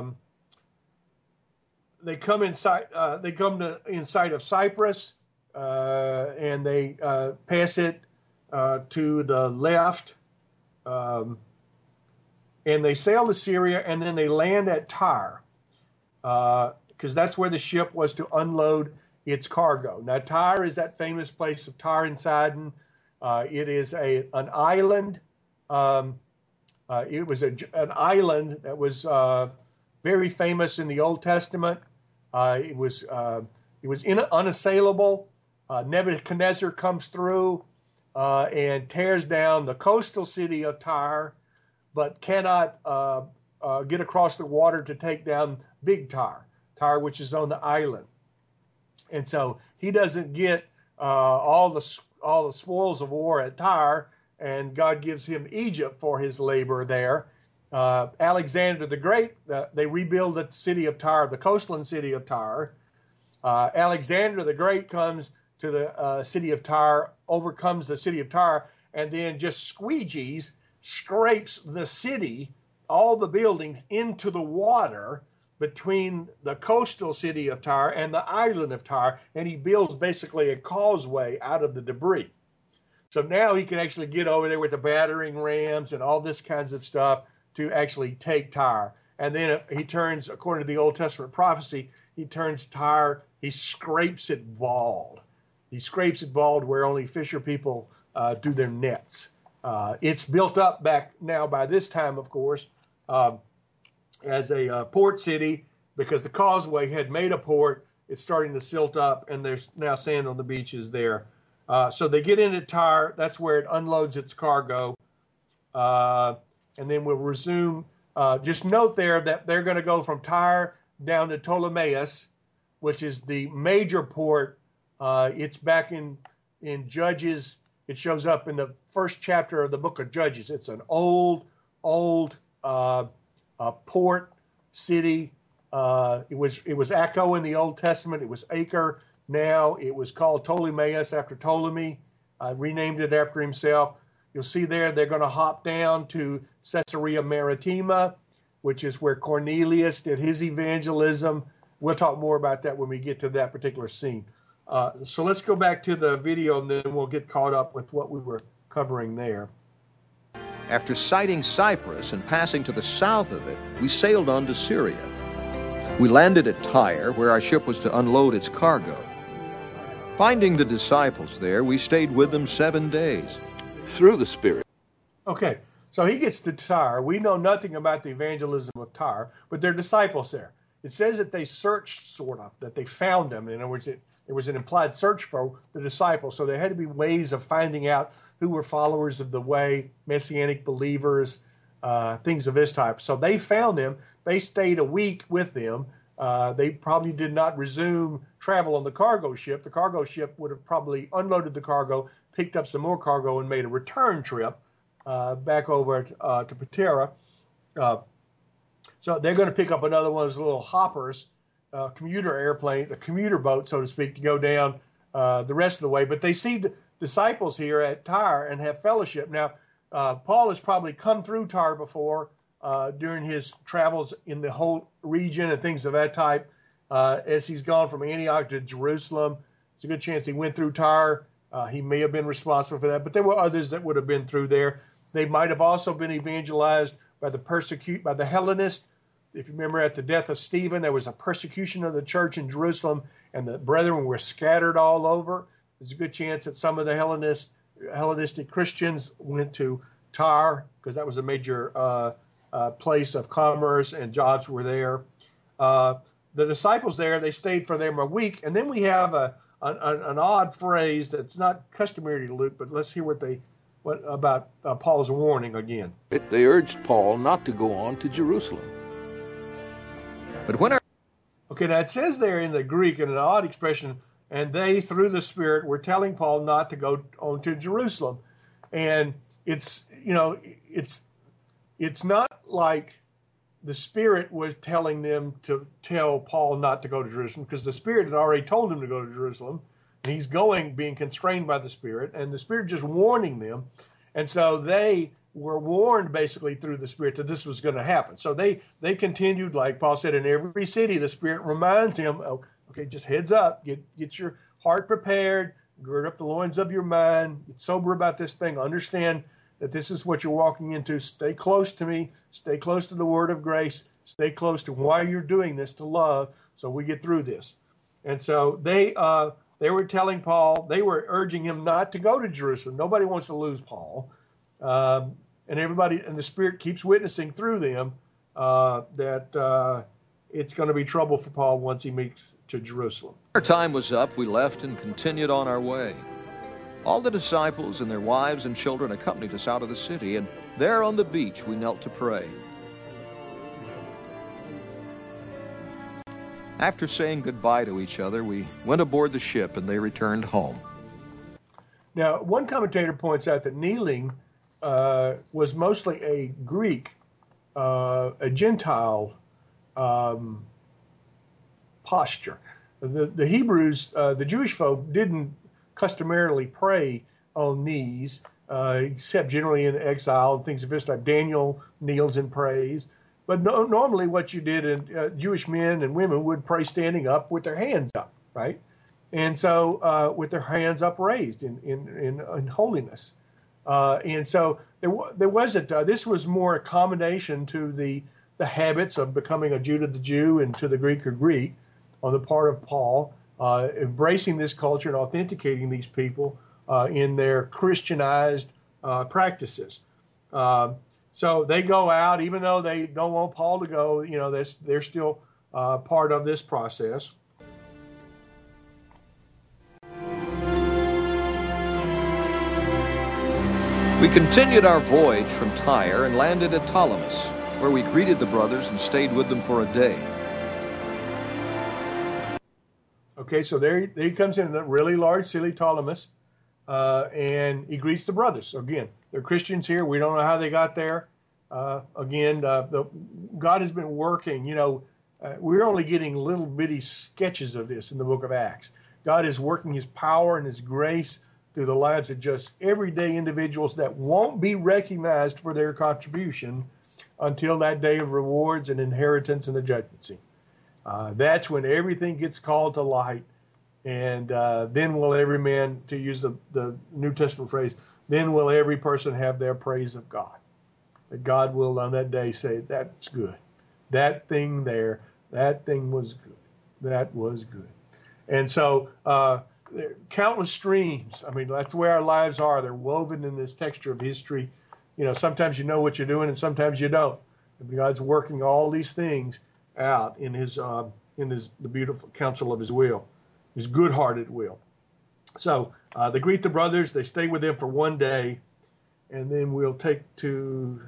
they come inside. They come to inside of Cyprus, and they pass it to the left, and they sail to Syria, and then they land at Tyre, because that's where the ship was to unload its cargo. Now, Tyre is that famous place of Tyre and Sidon. It is an island. It was an island that was very famous in the Old Testament. It was unassailable. Nebuchadnezzar comes through and tears down the coastal city of Tyre, but cannot get across the water to take down Big Tyre, which is on the island. And so he doesn't get all the spoils of war at Tyre, and God gives him Egypt for his labor there. Alexander the Great, they rebuild the city of Tyre, the coastline city of Tyre. Alexander the Great comes to the city of Tyre, overcomes the city of Tyre, and then just scrapes the city, all the buildings, into the water between the coastal city of Tyre and the island of Tyre, and he builds basically a causeway out of the debris. So now he can actually get over there with the battering rams and all this kinds of stuff to actually take Tyre. And then he turns, according to the Old Testament prophecy, he turns Tyre, he scrapes it bald. He scrapes it bald where only fisher people do their nets. It's built up back now by this time, of course, as a port city, because the causeway had made a port. It's starting to silt up, and there's now sand on the beaches there. So they get into Tyre. That's where it unloads its cargo. And then we'll resume. Just note there that they're going to go from Tyre down to Ptolemais, which is the major port. It's back in Judges. It shows up in the first chapter of the book of Judges. It's an old port city. It was Acco in the Old Testament. It was Acre. Now it was called Ptolemais after Ptolemy. Renamed it after himself. You'll see there they're going to hop down to Caesarea Maritima, which is where Cornelius did his evangelism. We'll talk more about that when we get to that particular scene. So let's go back to the video, and then we'll get caught up with what we were covering there. After sighting Cyprus and passing to the south of it, we sailed on to Syria. We landed at Tyre, where our ship was to unload its cargo. Finding the disciples there, we stayed with them 7 days. Through the Spirit. Okay, so he gets to Tyre. We know nothing about the evangelism of Tyre, but they're disciples there. It says that they searched, sort of, that they found them. In other words, there was an implied search for the disciples, so there had to be ways of finding out who were followers of the way, messianic believers, things of this type. So they found them. They stayed a week with them. They probably did not resume travel on the cargo ship. The cargo ship would have probably unloaded the cargo, picked up some more cargo, and made a return trip back over to Patara. So they're going to pick up another one of those little hoppers, commuter airplane, a commuter boat, so to speak, to go down the rest of the way. But they see the disciples here at Tyre and have fellowship. Now, Paul has probably come through Tyre before during his travels in the whole region and things of that type. As he's gone from Antioch to Jerusalem, there's a good chance he went through Tyre. He may have been responsible for that, but there were others that would have been through there. They might have also been evangelized by the Hellenists. If you remember, at the death of Stephen, there was a persecution of the church in Jerusalem, and the brethren were scattered all over. There's a good chance that some of the Hellenistic Christians went to Tyre, because that was a major place of commerce, and jobs were there. The disciples there, they stayed for them a week, and then we have an odd phrase that's not customary to Luke, but let's hear what about Paul's warning again. They urged Paul not to go on to Jerusalem. But when Okay, now it says there in the Greek, in an odd expression, and they, through the Spirit, were telling Paul not to go on to Jerusalem. And it's not like the Spirit was telling them to tell Paul not to go to Jerusalem, because the Spirit had already told him to go to Jerusalem. And he's going, being constrained by the Spirit, and the Spirit just warning them. And so they were warned basically through the Spirit that this was going to happen. So they continued, like Paul said, in every city, the Spirit reminds him, oh, okay, just heads up, get your heart prepared, gird up the loins of your mind, get sober about this thing, understand that this is what you're walking into. Stay close to me, stay close to the word of grace, stay close to why you're doing this, to love, so we get through this. And so they were telling Paul, they were urging him not to go to Jerusalem. Nobody wants to lose Paul. And the Spirit keeps witnessing through them that it's going to be trouble for Paul once he meets to Jerusalem. our time was up, we left and continued on our way. All the disciples and their wives and children accompanied us out of the city, and there on the beach we knelt to pray. After saying goodbye to each other, we went aboard the ship and they returned home. Now, one commentator points out that kneeling was mostly a Greek, a Gentile posture. The Hebrews, the Jewish folk, didn't customarily pray on knees, except generally in exile and things of this type. Daniel kneels and prays. But normally what you did, in Jewish men and women would pray standing up with their hands up, right? And so with their hands upraised in holiness. And so there wasn't, this was more accommodation to the habits of becoming a Jew to the Jew and to the Greek or Greek. on the part of Paul, embracing this culture and authenticating these people in their Christianized practices. So they go out, even though they don't want Paul to go, they're still part of this process. We continued our voyage from Tyre and landed at Ptolemais, where we greeted the brothers and stayed with them for a day. Okay, so there he comes in a really large city, Ptolemais, and he greets the brothers. Again, they're Christians here. We don't know how they got there. God has been working. We're only getting little bitty sketches of this in the book of Acts. God is working his power and his grace through the lives of just everyday individuals that won't be recognized for their contribution until that day of rewards and inheritance and the judgment seat. That's when everything gets called to light, and then will every man, to use the New Testament phrase, then will every person have their praise of God. That God will on that day say, that's good. That thing there, that thing was good. That was good. And so countless streams. I mean, that's the way our lives are. They're woven in this texture of history. Sometimes you know what you're doing and sometimes you don't. And God's working all these things out in the beautiful counsel of his will, his good-hearted will. So they greet the brothers. They stay with them for one day, and then we'll take to.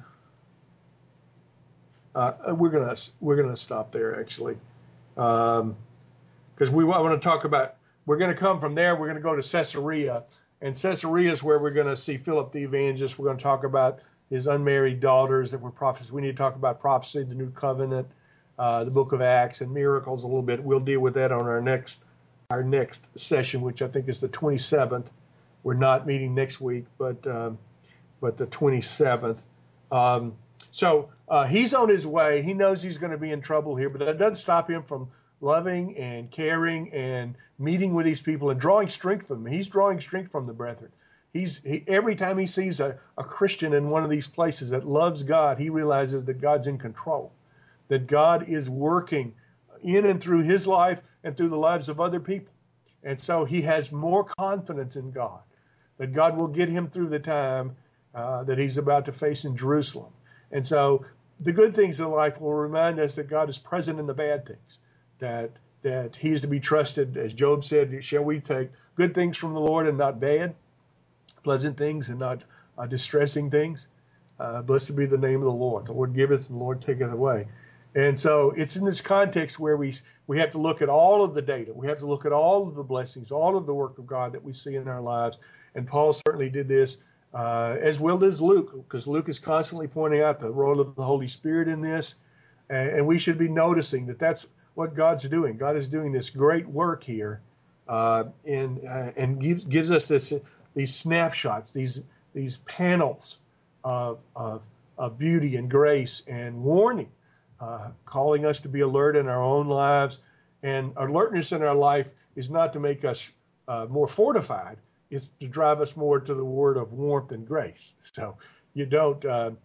We're gonna stop there actually, because I want to talk about. We're going to come from there. We're going to go to Caesarea, and Caesarea is where we're going to see Philip the evangelist. We're going to talk about his unmarried daughters that were prophets. We need to talk about prophecy, the new covenant, the book of Acts, and miracles a little bit. We'll deal with that on our next session, which I think is the 27th. We're not meeting next week, but the 27th. So he's on his way. He knows he's going to be in trouble here, but that doesn't stop him from loving and caring and meeting with these people and drawing strength from them. He's drawing strength from the brethren. Every time he sees a Christian in one of these places that loves God, he realizes that God's in control, that God is working in and through his life and through the lives of other people. And so he has more confidence in God, that God will get him through the time that he's about to face in Jerusalem. And so the good things in life will remind us that God is present in the bad things, that he is to be trusted. As Job said, shall we take good things from the Lord and not bad, pleasant things and not distressing things? Blessed be the name of the Lord. The Lord giveth and the Lord taketh away. And so it's in this context where we have to look at all of the data. We have to look at all of the blessings, all of the work of God that we see in our lives. And Paul certainly did this, as well as Luke, because Luke is constantly pointing out the role of the Holy Spirit in this. And we should be noticing that that's what God's doing. God is doing this great work here, and gives us these snapshots, these panels of beauty and grace and warning, calling us to be alert in our own lives. And alertness in our life is not to make us more fortified. It's to drive us more to the word of warmth and grace. So you don't,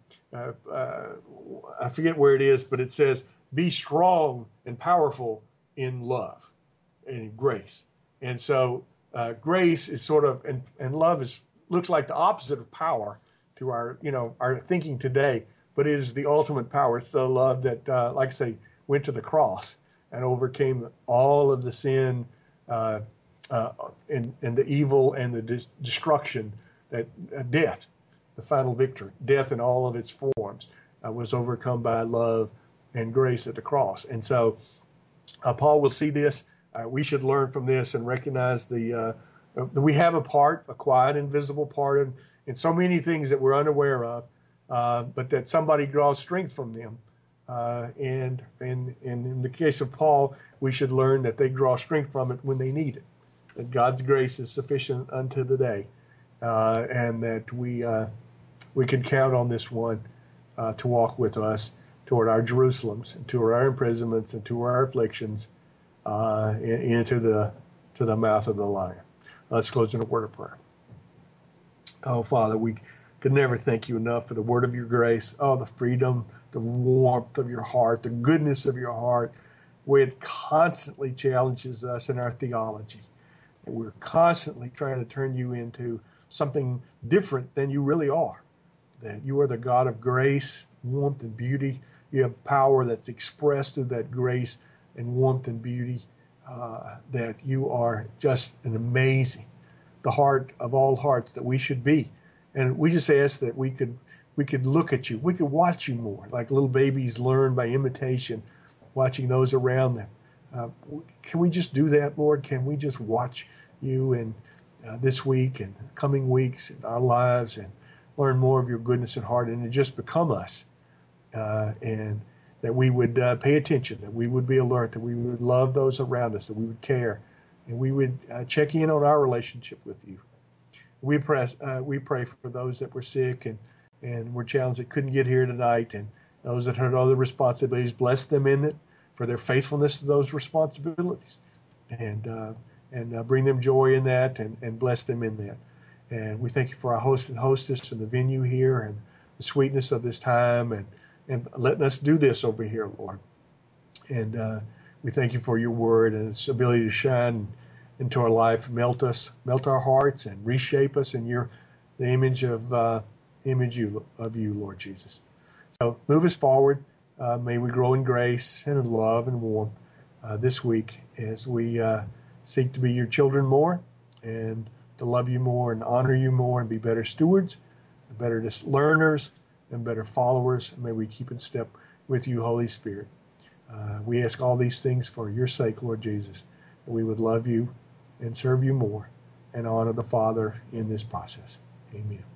I forget where it is, but it says, be strong and powerful in love and grace. And so grace is sort of, and love looks like the opposite of power to our thinking today, but it is the ultimate power. It's the love that, like I say, went to the cross and overcame all of the sin and the evil and the destruction, that death, the final victory, death in all of its forms, was overcome by love and grace at the cross. And so Paul will see this. We should learn from this and recognize that we have a part, a quiet, invisible part in so many things that we're unaware of, but that somebody draws strength from them. And in the case of Paul, we should learn that they draw strength from it when they need it, that God's grace is sufficient unto the day, and that we can count on this one to walk with us toward our Jerusalems, and toward our imprisonments, and toward our afflictions, into the mouth of the lion. Let's close in a word of prayer. Oh, Father, we could never thank you enough for the word of your grace, the freedom, the warmth of your heart, the goodness of your heart, where it constantly challenges us in our theology. And we're constantly trying to turn you into something different than you really are. That you are the God of grace, warmth, and beauty. You have power that's expressed through that grace and warmth and beauty. That you are just an amazing, the heart of all hearts that we should be. And we just ask that we could look at you. We could watch you more, like little babies learn by imitation, watching those around them. Can we just do that, Lord? Can we just watch you in this week and coming weeks in our lives and learn more of your goodness and heart and just become us? And that we would pay attention, that we would be alert, that we would love those around us, that we would care, and we would check in on our relationship with you. We pray for those that were sick and were challenged that couldn't get here tonight, and those that had other responsibilities. Bless them in it for their faithfulness to those responsibilities, and bring them joy in that, and bless them in that. And we thank you for our host and hostess and the venue here and the sweetness of this time and letting us do this over here, Lord. And we thank you for your word and its ability to shine into our life, melt our hearts, and reshape us in the image of you, Lord Jesus. So move us forward. May we grow in grace and in love and warmth this week as we seek to be your children more and to love you more and honor you more and be better stewards, better learners, and better followers. And may we keep in step with you, Holy Spirit. We ask all these things for your sake, Lord Jesus, that we would love you and serve you more and honor the Father in this process. Amen.